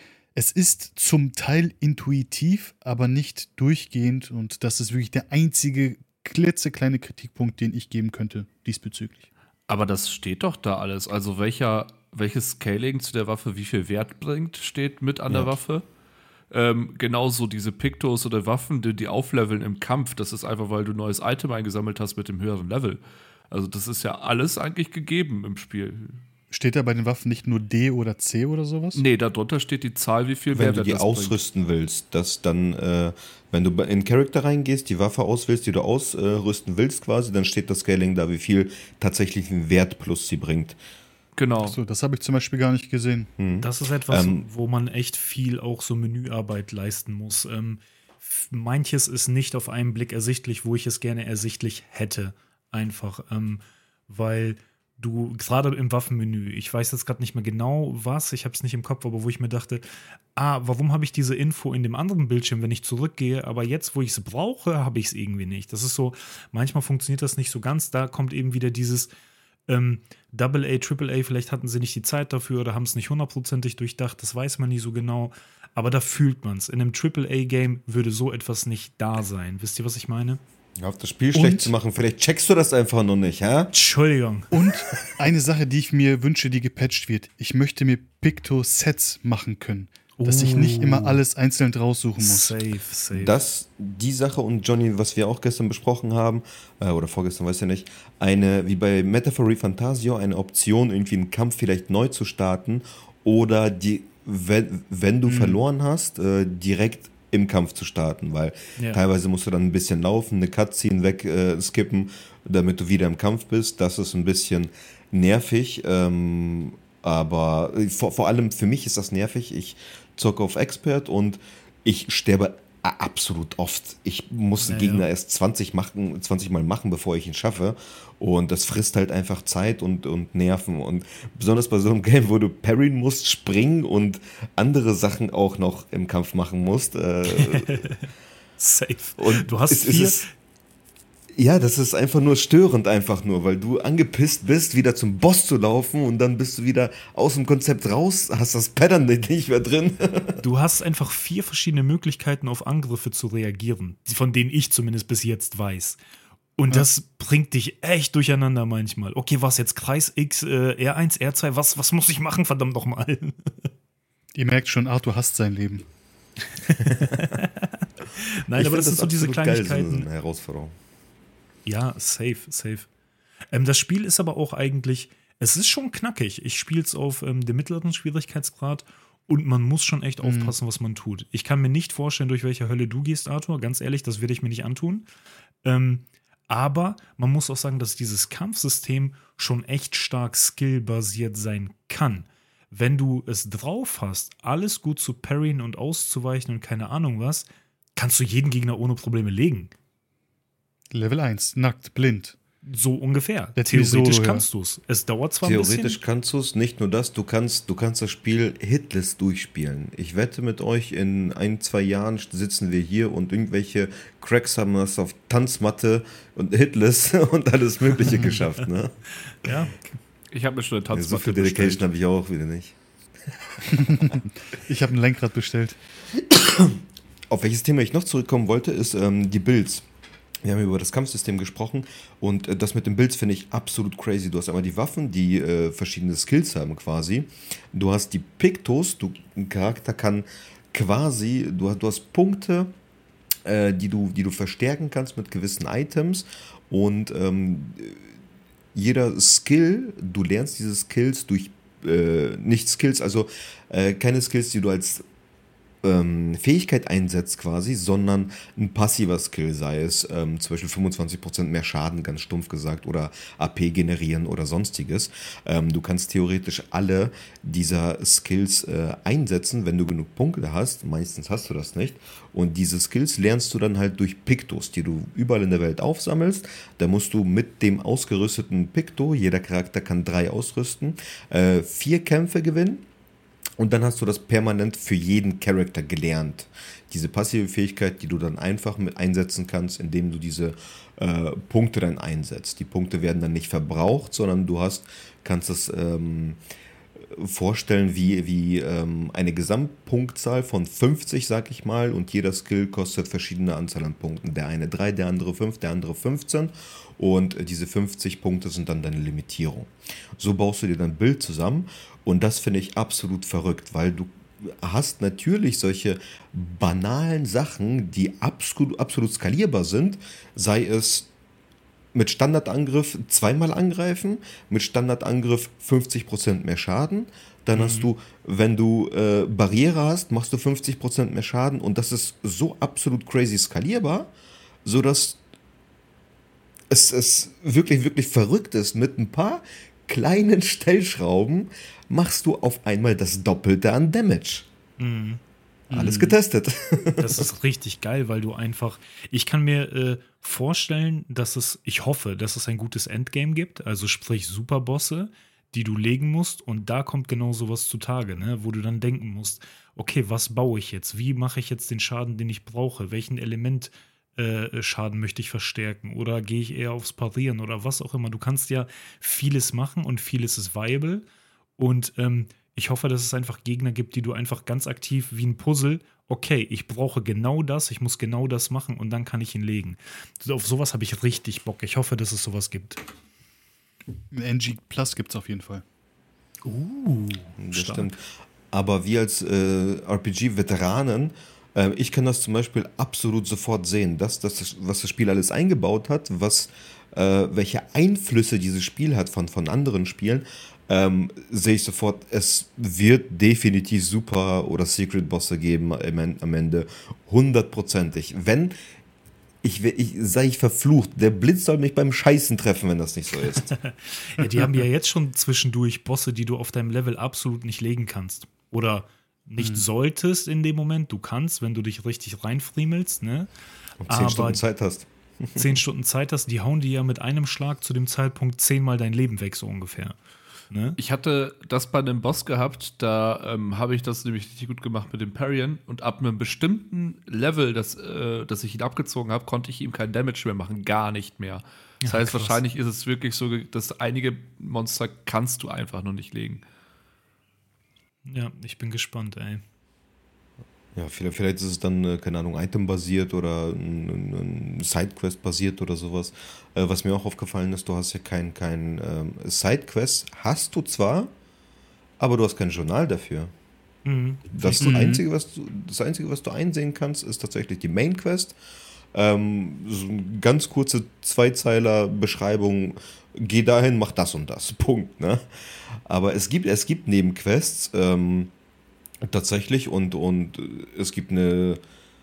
S2: Es ist zum Teil intuitiv, aber nicht durchgehend. Und das ist wirklich der einzige klitzekleine Kritikpunkt, den ich geben könnte diesbezüglich.
S4: Aber das steht doch da alles. Also welcher, welches Scaling zu der Waffe wie viel Wert bringt, steht mit an
S3: Ja.
S4: der Waffe. Ähm, genauso diese Pictos oder Waffen, die, die aufleveln im Kampf. Das ist einfach, weil du ein neues Item eingesammelt hast mit dem höheren Level. Also das ist ja alles eigentlich gegeben im Spiel.
S2: Steht da bei den Waffen nicht nur D oder C oder sowas?
S4: Nee, darunter steht die Zahl, wie viel
S3: Wenn
S4: Mehrwert
S3: du die
S4: das bringt.
S3: ausrüsten willst, dass dann, äh, wenn du in Charakter reingehst, die Waffe auswählst, die du ausrüsten willst quasi, dann steht das Scaling da, wie viel tatsächlichen Wert plus sie bringt.
S4: Genau.
S2: So, das habe ich zum Beispiel gar nicht gesehen.
S1: Das ist etwas,
S3: Ähm,
S1: wo man echt viel auch so Menüarbeit leisten muss. Ähm, f- manches ist nicht auf einen Blick ersichtlich, wo ich es gerne ersichtlich hätte. Einfach. Ähm, weil du, gerade im Waffenmenü, ich weiß jetzt gerade nicht mehr genau was, ich habe es nicht im Kopf, aber wo ich mir dachte, ah, warum habe ich diese Info in dem anderen Bildschirm, wenn ich zurückgehe, aber jetzt, wo ich es brauche, habe ich es irgendwie nicht. Das ist so, manchmal funktioniert das nicht so ganz, da kommt eben wieder dieses ähm, Double A, Triple A, vielleicht hatten sie nicht die Zeit dafür oder haben es nicht hundertprozentig durchdacht, das weiß man nie so genau, aber da fühlt man es. In einem Triple A-Game würde so etwas nicht da sein. Wisst ihr, was ich meine?
S3: Auf das Spiel
S2: Und-
S3: schlecht zu machen, vielleicht checkst du das einfach noch nicht, hä?
S1: Entschuldigung.
S2: Und eine Sache, die ich mir wünsche, die gepatcht wird. Ich möchte mir Picto-Sets machen können. Dass ich nicht immer alles einzeln raussuchen muss.
S1: Safe, safe.
S3: Das, die Sache und Johnny, was wir auch gestern besprochen haben, äh, oder vorgestern, weiß ja nicht, eine, wie bei Metaphor Fantasio, eine Option, irgendwie einen Kampf vielleicht neu zu starten oder die, wenn, wenn du
S2: Mhm.
S3: verloren hast, äh, direkt im Kampf zu starten, weil
S1: Ja.
S3: teilweise musst du dann ein bisschen laufen, eine Cutscene weg äh, skippen, damit du wieder im Kampf bist. Das ist ein bisschen nervig, ähm, aber vor, vor allem für mich ist das nervig. Ich zocke auf Expert und ich sterbe a- absolut oft. Ich muss den
S1: Ja,
S3: Gegner
S1: ja.
S3: erst zwanzig, machen, zwanzig Mal machen, bevor ich ihn schaffe. Und das frisst halt einfach Zeit und, und Nerven. Und besonders bei so einem Game, wo du parryen musst, springen und andere Sachen auch noch im Kampf machen musst. Äh,
S1: Safe.
S3: und
S1: Du hast
S3: es, es
S1: vier-
S3: ist, ja, das ist einfach nur störend, einfach nur, weil du angepisst bist, wieder zum Boss zu laufen und dann bist du wieder aus dem Konzept raus, hast das Pattern nicht mehr drin.
S1: Du hast einfach vier verschiedene Möglichkeiten, auf Angriffe zu reagieren, von denen ich zumindest bis jetzt weiß. Und das bringt dich echt durcheinander manchmal. Okay, was jetzt? Kreis X, äh, R eins, R zwei, was, was muss ich machen, verdammt nochmal?
S2: Ihr merkt schon, Arthur hasst sein Leben.
S1: Nein,
S3: Ich
S1: aber
S3: find
S1: das sind so diese
S3: absolut geil, so
S1: Kleinigkeiten.
S3: eine Herausforderung.
S1: Ja, safe, safe. Ähm, das Spiel ist aber auch eigentlich, es ist schon knackig. Ich spiele es auf ähm, dem mittleren Schwierigkeitsgrad und man muss schon echt aufpassen, was man tut. Ich kann mir nicht vorstellen, durch welche Hölle du gehst, Arthur. Ganz ehrlich, das werde ich mir nicht antun. Ähm, aber man muss auch sagen, dass dieses Kampfsystem schon echt stark skillbasiert sein kann. Wenn du es drauf hast, alles gut zu parryen und auszuweichen und keine Ahnung was, kannst du jeden Gegner ohne Probleme legen.
S2: Level eins, nackt, blind.
S1: So ungefähr.
S2: Jetzt
S1: Theoretisch
S2: Solo, ja.
S1: kannst du es. Es dauert zwar ein
S3: Theoretisch
S1: bisschen.
S3: kannst du es, nicht nur das, du kannst, du kannst das Spiel hitless durchspielen. Ich wette mit euch, in ein, zwei Jahren sitzen wir hier und irgendwelche Cracks haben das auf Tanzmatte und hitless und alles Mögliche geschafft. Ne?
S1: Ja,
S4: Ich habe mir schon eine
S3: Ja, so
S4: Tanzmatte
S3: viel Dedication
S4: bestellt.
S3: habe ich auch wieder nicht.
S2: Ich habe ein Lenkrad bestellt.
S3: Auf welches Thema ich noch zurückkommen wollte, ist ähm, die Builds. Wir haben über das Kampfsystem gesprochen und äh, das mit den Builds finde ich absolut crazy. Du hast einmal die Waffen, die äh, verschiedene Skills haben quasi. Du hast die Pictos, du, ein Charakter kann quasi, du, du hast Punkte, äh, die, du, die du verstärken kannst mit gewissen Items und ähm, jeder Skill, du lernst diese Skills durch, äh, nicht Skills, also äh, keine Skills, die du als ähm, Fähigkeit einsetzt quasi, sondern ein passiver Skill, sei es ähm, zum Beispiel fünfundzwanzig Prozent mehr Schaden, ganz stumpf gesagt, oder A P generieren oder sonstiges. Ähm, du kannst theoretisch alle dieser Skills äh, einsetzen, wenn du genug Punkte hast. Meistens hast du das nicht. Und diese Skills lernst du dann halt durch Pictos, die du überall in der Welt aufsammelst. Da musst du mit dem ausgerüsteten Picto, jeder Charakter kann drei ausrüsten, äh, vier Kämpfe gewinnen. Und dann hast du das permanent für jeden Charakter gelernt. Diese passive Fähigkeit, die du dann einfach mit einsetzen kannst, indem du diese äh, Punkte dann einsetzt. Die Punkte werden dann nicht verbraucht, sondern du hast, kannst es ähm, vorstellen wie, wie ähm, eine Gesamtpunktzahl von fünfzig, sag ich mal, und jeder Skill kostet verschiedene Anzahl an Punkten. Der eine drei, der andere fünf, der andere fünfzehn und äh, diese fünfzig Punkte sind dann deine Limitierung. So baust du dir dein Bild zusammen und das finde ich absolut verrückt, weil du hast natürlich solche banalen Sachen, die absolut, absolut skalierbar sind, sei es mit Standardangriff zweimal angreifen, mit Standardangriff fünfzig Prozent mehr Schaden. Dann mhm. hast du, wenn du äh, Barriere hast, machst du fünfzig Prozent mehr Schaden und das ist so absolut crazy skalierbar, sodass es, es wirklich, wirklich verrückt ist. Mit ein paar kleinen Stellschrauben machst du auf einmal das Doppelte an Damage.
S1: Mhm.
S3: Alles getestet.
S1: Das ist richtig geil, weil du einfach, ich kann mir äh, vorstellen, dass es, ich hoffe, dass es ein gutes Endgame gibt, also sprich Superbosse, die du legen musst und da kommt genau sowas zutage, ne? Wo du dann denken musst, okay, was baue ich jetzt? Wie mache ich jetzt den Schaden, den ich brauche? Welchen Element äh, Schaden möchte ich verstärken? Oder gehe ich eher aufs Parieren oder was auch immer? Du kannst ja vieles machen und vieles ist viable und ähm, ich hoffe, dass es einfach Gegner gibt, die du einfach ganz aktiv wie ein Puzzle, okay, ich brauche genau das, ich muss genau das machen und dann kann ich ihn legen. Auf sowas habe ich richtig Bock. Ich hoffe, dass es sowas gibt.
S2: Ein N G Plus gibt es auf jeden Fall.
S1: Uh,
S3: Das
S1: stark.
S3: stimmt. Aber wir als äh, R P G-Veteranen, äh, ich kann das zum Beispiel absolut sofort sehen, dass das, was das Spiel alles eingebaut hat, was, äh, welche Einflüsse dieses Spiel hat von, von anderen Spielen, ähm, sehe ich sofort, es wird definitiv Super- oder Secret-Bosse geben am Ende, hundertprozentig. Wenn, ich, ich sei ich verflucht, der Blitz soll mich beim Scheißen treffen, wenn das nicht so ist.
S1: Ja, die haben ja jetzt schon zwischendurch Bosse, die du auf deinem Level absolut nicht legen kannst. Oder nicht
S2: Mhm.
S1: solltest in dem Moment. Du kannst, wenn du dich richtig reinfriemelst, ne?
S3: Und zehn
S1: Aber
S3: Stunden Zeit hast.
S1: zehn Stunden Zeit hast, die hauen dir ja mit einem Schlag zu dem Zeitpunkt zehnmal dein Leben weg, so ungefähr. Ne?
S4: Ich hatte das bei einem Boss gehabt, da ähm, habe ich das nämlich richtig gut gemacht mit dem Parryen und ab einem bestimmten Level, das, äh, das ich ihn abgezogen habe, konnte ich ihm kein Damage mehr machen, gar nicht mehr. Das
S1: Ja,
S4: heißt,
S1: krass.
S4: wahrscheinlich ist es wirklich so, dass einige Monster kannst du einfach nur nicht legen.
S1: Ja, ich bin gespannt, ey.
S3: Ja, vielleicht, vielleicht ist es dann, äh, keine Ahnung, Item-basiert oder ein, ein Sidequest-basiert oder sowas. Äh, was mir auch aufgefallen ist, du hast ja kein, kein ähm, Sidequest, hast du zwar, aber du hast kein Journal dafür.
S1: Mhm.
S3: Das,
S2: Mhm.
S3: Einzige, was du, das Einzige, was du einsehen kannst, ist tatsächlich die Main Quest. Ähm, so eine ganz kurze Zweizeiler-Beschreibung, geh dahin, mach das und das. Punkt. Ne? Aber es gibt, es gibt Nebenquests ähm, tatsächlich und, und es gibt eine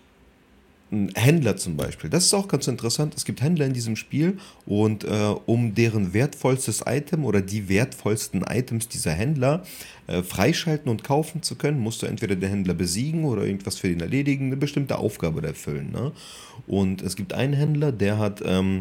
S3: ein Händler zum Beispiel. Das ist auch ganz interessant. Es gibt Händler in diesem Spiel und äh, um deren wertvollstes Item oder die wertvollsten Items dieser Händler äh, freischalten und kaufen zu können, musst du entweder den Händler besiegen oder irgendwas für ihn erledigen, eine bestimmte Aufgabe erfüllen. Ne? Und es gibt einen Händler, der hat, ähm,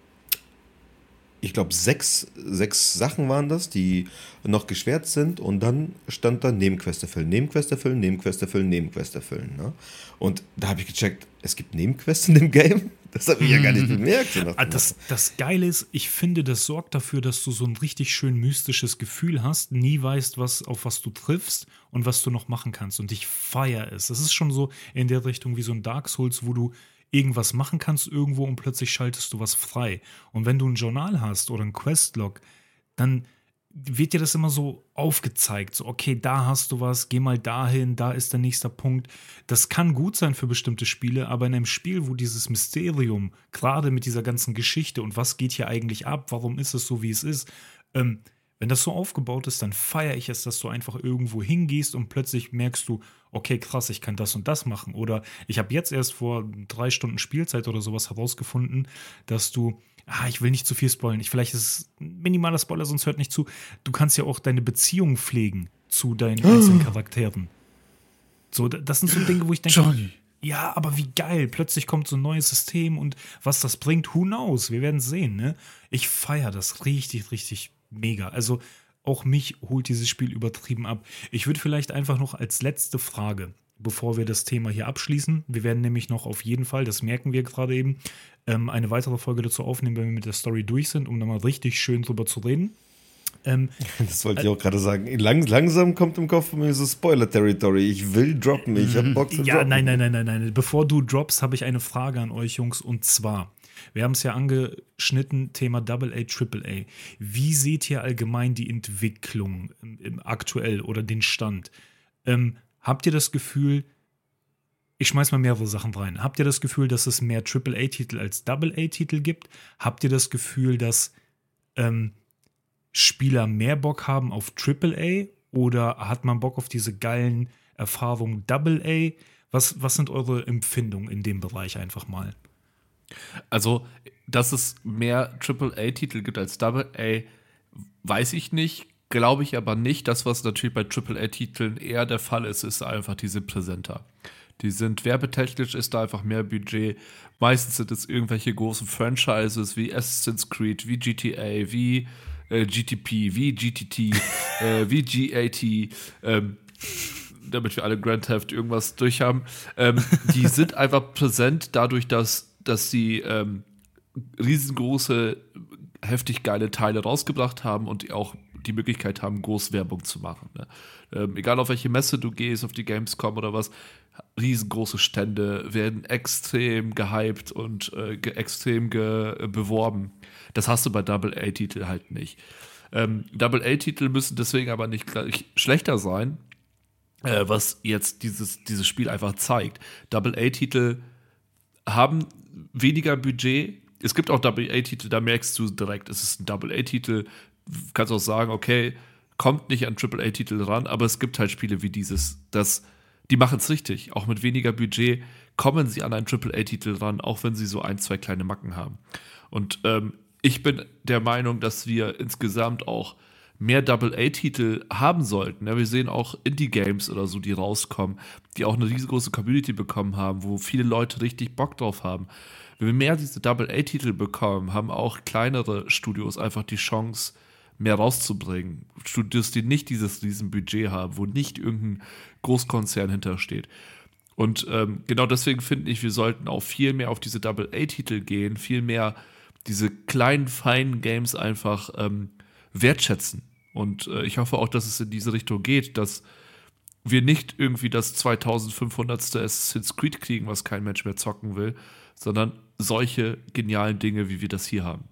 S3: ich glaube, sechs, sechs Sachen waren das, die noch geschwärzt sind und dann stand da Nebenquest erfüllen, Nebenquest erfüllen, Nebenquest erfüllen, Nebenquest erfüllen. Ne? Und da habe ich gecheckt, es gibt Nebenquests in dem Game? Das habe ich ja gar nicht bemerkt. So nach
S1: Ah,
S3: dem
S1: Das,
S3: Motto.
S1: das Geile ist, ich finde, das sorgt dafür, dass du so ein richtig schön mystisches Gefühl hast, nie weißt, was, auf was du triffst und was du noch machen kannst. Und ich feiere es. Das ist schon so in der Richtung wie so ein Dark Souls, wo du irgendwas machen kannst irgendwo und plötzlich schaltest du was frei. Und wenn du ein Journal hast oder ein Questlog, dann wird dir das immer so aufgezeigt. So, okay, da hast du was, geh mal dahin, da ist der nächste Punkt. Das kann gut sein für bestimmte Spiele, aber in einem Spiel, wo dieses Mysterium, gerade mit dieser ganzen Geschichte und was geht hier eigentlich ab, warum ist es so, wie es ist, ähm, wenn das so aufgebaut ist, dann feiere ich es, dass du einfach irgendwo hingehst und plötzlich merkst du, okay, krass, ich kann das und das machen. Oder ich habe jetzt erst vor drei Stunden Spielzeit oder sowas herausgefunden, dass du, ah, ich will nicht zu viel spoilern, ich, vielleicht ist es ein minimaler Spoiler, sonst hört nicht zu, du kannst ja auch deine Beziehung pflegen zu deinen einzelnen Charakteren. So, da- das sind so Dinge, wo ich denke,
S2: Johnny.
S1: ja, aber wie geil. Plötzlich kommt so ein neues System und was das bringt, who knows? Wir werden sehen, ne? Ich feiere das richtig, richtig mega. Also auch mich holt dieses Spiel übertrieben ab. Ich würde vielleicht einfach noch als letzte Frage, bevor wir das Thema hier abschließen, wir werden nämlich noch auf jeden Fall, das merken wir gerade eben, ähm, eine weitere Folge dazu aufnehmen, wenn wir mit der Story durch sind, um da mal richtig schön drüber zu reden. Ähm,
S3: Das wollte ich auch gerade sagen. Lang, langsam kommt im Kopf von mir so Spoiler-Territory. Ich will droppen, ich habe Bock zu
S1: Ja,
S3: droppen.
S1: nein, nein, nein, nein, nein. Bevor du droppst, habe ich eine Frage an euch, Jungs. Und zwar, wir haben es ja angeschnitten, Thema Double A, Triple A. Wie seht ihr allgemein die Entwicklung im, im aktuell oder den Stand? Ähm, habt ihr das Gefühl, ich schmeiß mal mehrere Sachen rein. Habt ihr das Gefühl, dass es mehr Triple A-Titel als Double A-Titel gibt? Habt ihr das Gefühl, dass ähm, Spieler mehr Bock haben auf Triple A oder hat man Bock auf diese geilen Erfahrungen Double A? Was, was sind eure Empfindungen in dem Bereich einfach mal?
S4: Also, dass es mehr Triple A-Titel gibt als Double A, weiß ich nicht, glaube ich aber nicht. Das, was natürlich bei Triple A-Titeln eher der Fall ist, ist einfach, die sind präsenter. Die sind werbetechnisch, ist da einfach mehr Budget. Meistens sind es irgendwelche großen Franchises wie Assassin's Creed, wie G T A, wie äh, G T P, wie G T T, äh, wie G A T, ähm, damit wir alle Grand Theft irgendwas durchhaben. Ähm, die sind einfach präsent dadurch, dass, dass sie ähm, riesengroße, heftig geile Teile rausgebracht haben und auch die Möglichkeit haben, groß Werbung zu machen. Ne? Ähm, egal auf welche Messe du gehst, auf die Gamescom oder was, riesengroße Stände werden extrem gehypt und äh, ge extrem ge äh, beworben. Das hast du bei Double A-Titel halt nicht. Ähm, Double A-Titel müssen deswegen aber nicht gleich schlechter sein, äh, was jetzt dieses, dieses Spiel einfach zeigt. Double A-Titel haben weniger Budget. Es gibt auch Double A-Titel, da merkst du direkt, es ist ein Double A-Titel. Kannst auch sagen, okay, kommt nicht an Triple A-Titel ran, aber es gibt halt Spiele wie dieses, das, die machen es richtig. Auch mit weniger Budget kommen sie an einen Triple A-Titel ran, auch wenn sie so ein, zwei kleine Macken haben. Und ähm, ich bin der Meinung, dass wir insgesamt auch mehr Double A-Titel haben sollten. Ja, wir sehen auch Indie-Games oder so, die rauskommen, die auch eine riesengroße Community bekommen haben, wo viele Leute richtig Bock drauf haben. Wenn wir mehr diese Double A-Titel bekommen, haben auch kleinere Studios einfach die Chance, mehr rauszubringen. Studios, die nicht dieses Riesenbudget haben, wo nicht irgendein Großkonzern hintersteht. Und ähm, genau deswegen finde ich, wir sollten auch viel mehr auf diese Double A-Titel gehen, viel mehr diese kleinen, feinen Games einfach ähm, wertschätzen. Und äh, ich hoffe auch, dass es in diese Richtung geht, dass wir nicht irgendwie das zweitausendfünfhundertste Assassin's Creed kriegen, was kein Mensch mehr zocken will, sondern solche genialen Dinge, wie wir das hier haben.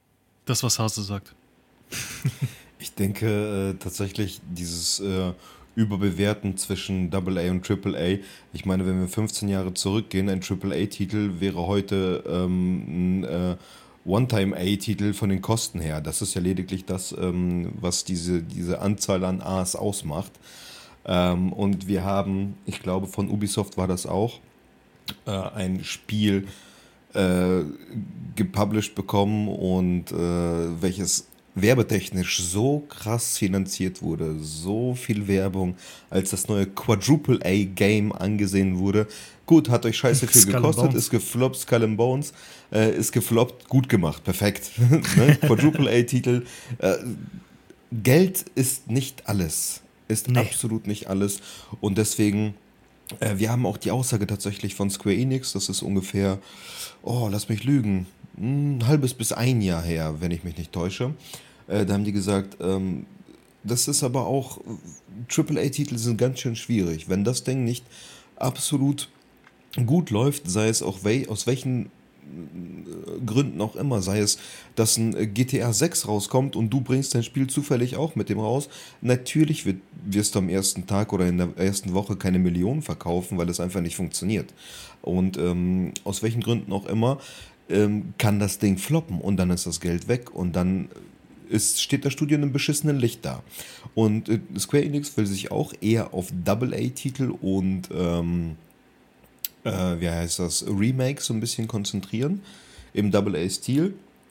S2: Das, was Hase sagt.
S3: Ich denke äh, tatsächlich, dieses äh, überbewerten zwischen Double A und Triple A. Ich meine, wenn wir fünfzehn Jahre zurückgehen, ein Triple A-Titel wäre heute ähm, ein äh, One-Time-A-Titel von den Kosten her. Das ist ja lediglich das, ähm, was diese, diese Anzahl an A's ausmacht. Ähm, und wir haben, ich glaube, von Ubisoft war das auch, äh, ein Spiel äh, gepublished bekommen und äh, welches werbetechnisch so krass finanziert wurde, so viel Werbung, als das neue Quadruple A Game angesehen wurde. Gut, hat euch scheiße viel
S1: Skull and
S3: gekostet,
S1: Bones.
S3: ist gefloppt, Skull and Bones, äh, ist gefloppt, gut gemacht, perfekt. Ne? Quadruple A Titel. Äh, Geld ist nicht alles, ist
S1: Nee.
S3: absolut nicht alles und deswegen, äh, wir haben auch die Aussage tatsächlich von Square Enix, das ist ungefähr, oh, lass mich lügen, ein halbes bis ein Jahr her, wenn ich mich nicht täusche. Äh, da haben die gesagt, ähm, das ist aber auch, Triple A Titel sind ganz schön schwierig. Wenn das Ding nicht absolut gut läuft, sei es auch wel aus welchen äh, Gründen auch immer, sei es, dass ein äh, G T A sechs rauskommt und du bringst dein Spiel zufällig auch mit dem raus, natürlich wird, wirst du am ersten Tag oder in der ersten Woche keine Millionen verkaufen, weil es einfach nicht funktioniert. Und ähm, aus welchen Gründen auch immer, ähm, kann das Ding floppen und dann ist das Geld weg und dann ist, steht das Studio in einem beschissenen Licht da. Und äh, Square Enix will sich auch eher auf Double A Titel und ähm, äh, wie heißt das, Remake so ein bisschen konzentrieren, im Double A-Stil,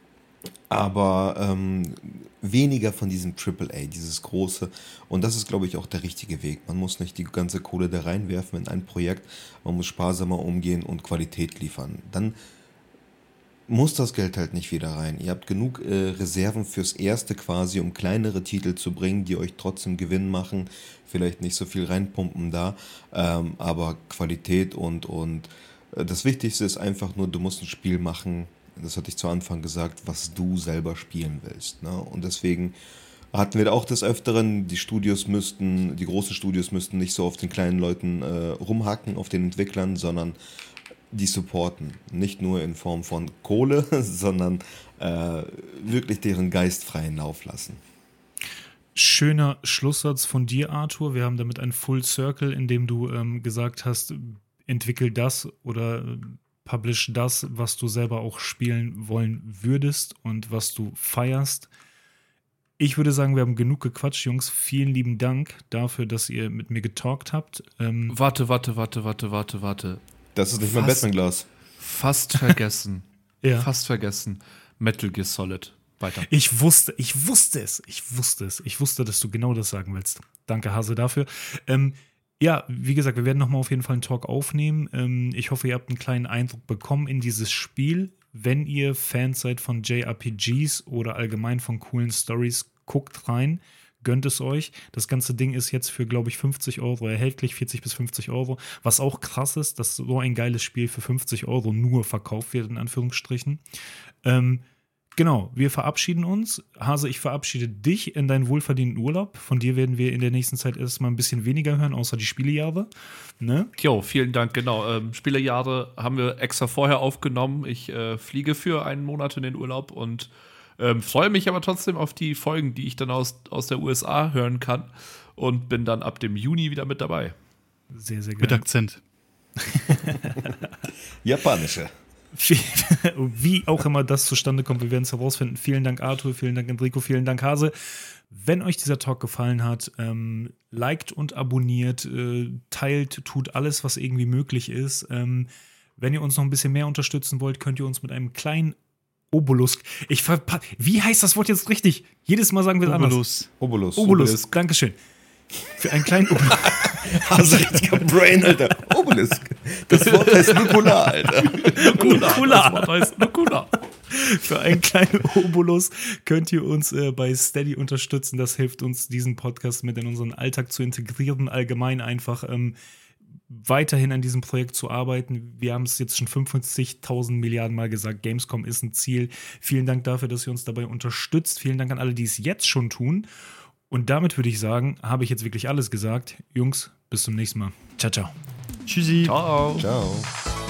S3: aber ähm, weniger von diesem Triple A, dieses große. Und das ist, glaube ich, auch der richtige Weg. Man muss nicht die ganze Kohle da reinwerfen in ein Projekt, man muss sparsamer umgehen und Qualität liefern. Dann muss das Geld halt nicht wieder rein. Ihr habt genug äh, Reserven fürs Erste quasi, um kleinere Titel zu bringen, die euch trotzdem Gewinn machen. Vielleicht nicht so viel reinpumpen da, ähm, aber Qualität und, und äh, das Wichtigste ist einfach nur, du musst ein Spiel machen, das hatte ich zu Anfang gesagt, was du selber spielen willst. Ne? Und deswegen hatten wir auch des Öfteren, die Studios müssten, die großen Studios müssten nicht so auf den kleinen Leuten äh, rumhacken, auf den Entwicklern, sondern die supporten. Nicht nur in Form von Kohle, sondern äh, wirklich deren Geist freien Lauf lassen.
S1: Schöner Schlusssatz von dir, Arthur. Wir haben damit einen Full Circle, in dem du ähm, gesagt hast, entwickel das oder äh, publish das, was du selber auch spielen wollen würdest und was du feierst. Ich würde sagen, wir haben genug gequatscht, Jungs. Vielen lieben Dank dafür, dass ihr mit mir getalkt habt. Ähm,
S4: Warte, warte, warte, warte, warte, warte.
S3: Das ist nicht mein
S4: Fast-
S3: Batman-Glas.
S4: Fast vergessen.
S1: ja.
S4: Fast vergessen. Metal Gear Solid. Weiter.
S1: Ich wusste, ich wusste es, ich wusste es. Ich wusste, dass du genau das sagen willst. Danke, Hase, dafür. Ähm, ja, wie gesagt, wir werden nochmal auf jeden Fall einen Talk aufnehmen. Ähm, ich hoffe, ihr habt einen kleinen Eindruck bekommen in dieses Spiel. Wenn ihr Fans seid von J R P Gs oder allgemein von coolen Stories, guckt rein. Gönnt es euch. Das ganze Ding ist jetzt für, glaube ich, fünfzig Euro erhältlich, vierzig bis fünfzig Euro. Was auch krass ist, dass so ein geiles Spiel für fünfzig Euro nur verkauft wird, in Anführungsstrichen. Ähm, genau, wir verabschieden uns. Hase, ich verabschiede dich in deinen wohlverdienten Urlaub. Von dir werden wir in der nächsten Zeit erstmal ein bisschen weniger hören, außer die Spielejahre. Ne?
S4: Jo, vielen Dank, genau. Ähm, Spielejahre haben wir extra vorher aufgenommen. Ich äh, fliege für einen Monat in den Urlaub und Ähm, freue mich aber trotzdem auf die Folgen, die ich dann aus, aus der U S A hören kann und bin dann ab dem Juni wieder mit dabei.
S1: Sehr, sehr
S2: Mit
S1: geil.
S2: Akzent.
S3: Japanische.
S1: Wie auch immer das zustande kommt, wir werden es herausfinden. Vielen Dank, Arthur, vielen Dank, Enrico, vielen Dank, Hase. Wenn euch dieser Talk gefallen hat, ähm, liked und abonniert, äh, teilt, tut alles, was irgendwie möglich ist. Ähm, wenn ihr uns noch ein bisschen mehr unterstützen wollt, könnt ihr uns mit einem kleinen Obolus. Ich verpa- Wie heißt das Wort jetzt richtig? Jedes Mal sagen wir es anders.
S2: Obolus.
S3: Obolus.
S1: Obolus, Dankeschön. Für einen kleinen Obolus.
S3: Also richtiger Brain, Alter. Obelisk. Das Wort heißt Nukular, Alter.
S1: Nukular.
S4: Das heißt Nukular.
S1: Für einen kleinen Obolus könnt ihr uns äh, bei Steady unterstützen. Das hilft uns, diesen Podcast mit in unseren Alltag zu integrieren. Allgemein einfach ähm, weiterhin an diesem Projekt zu arbeiten. Wir haben es jetzt schon fünfundsiebzigtausend Milliarden Mal gesagt. Gamescom ist ein Ziel. Vielen Dank dafür, dass ihr uns dabei unterstützt. Vielen Dank an alle, die es jetzt schon tun. Und damit würde ich sagen, habe ich jetzt wirklich alles gesagt. Jungs, bis zum nächsten Mal. Ciao, ciao.
S2: Tschüssi.
S4: Ciao.
S3: Ciao.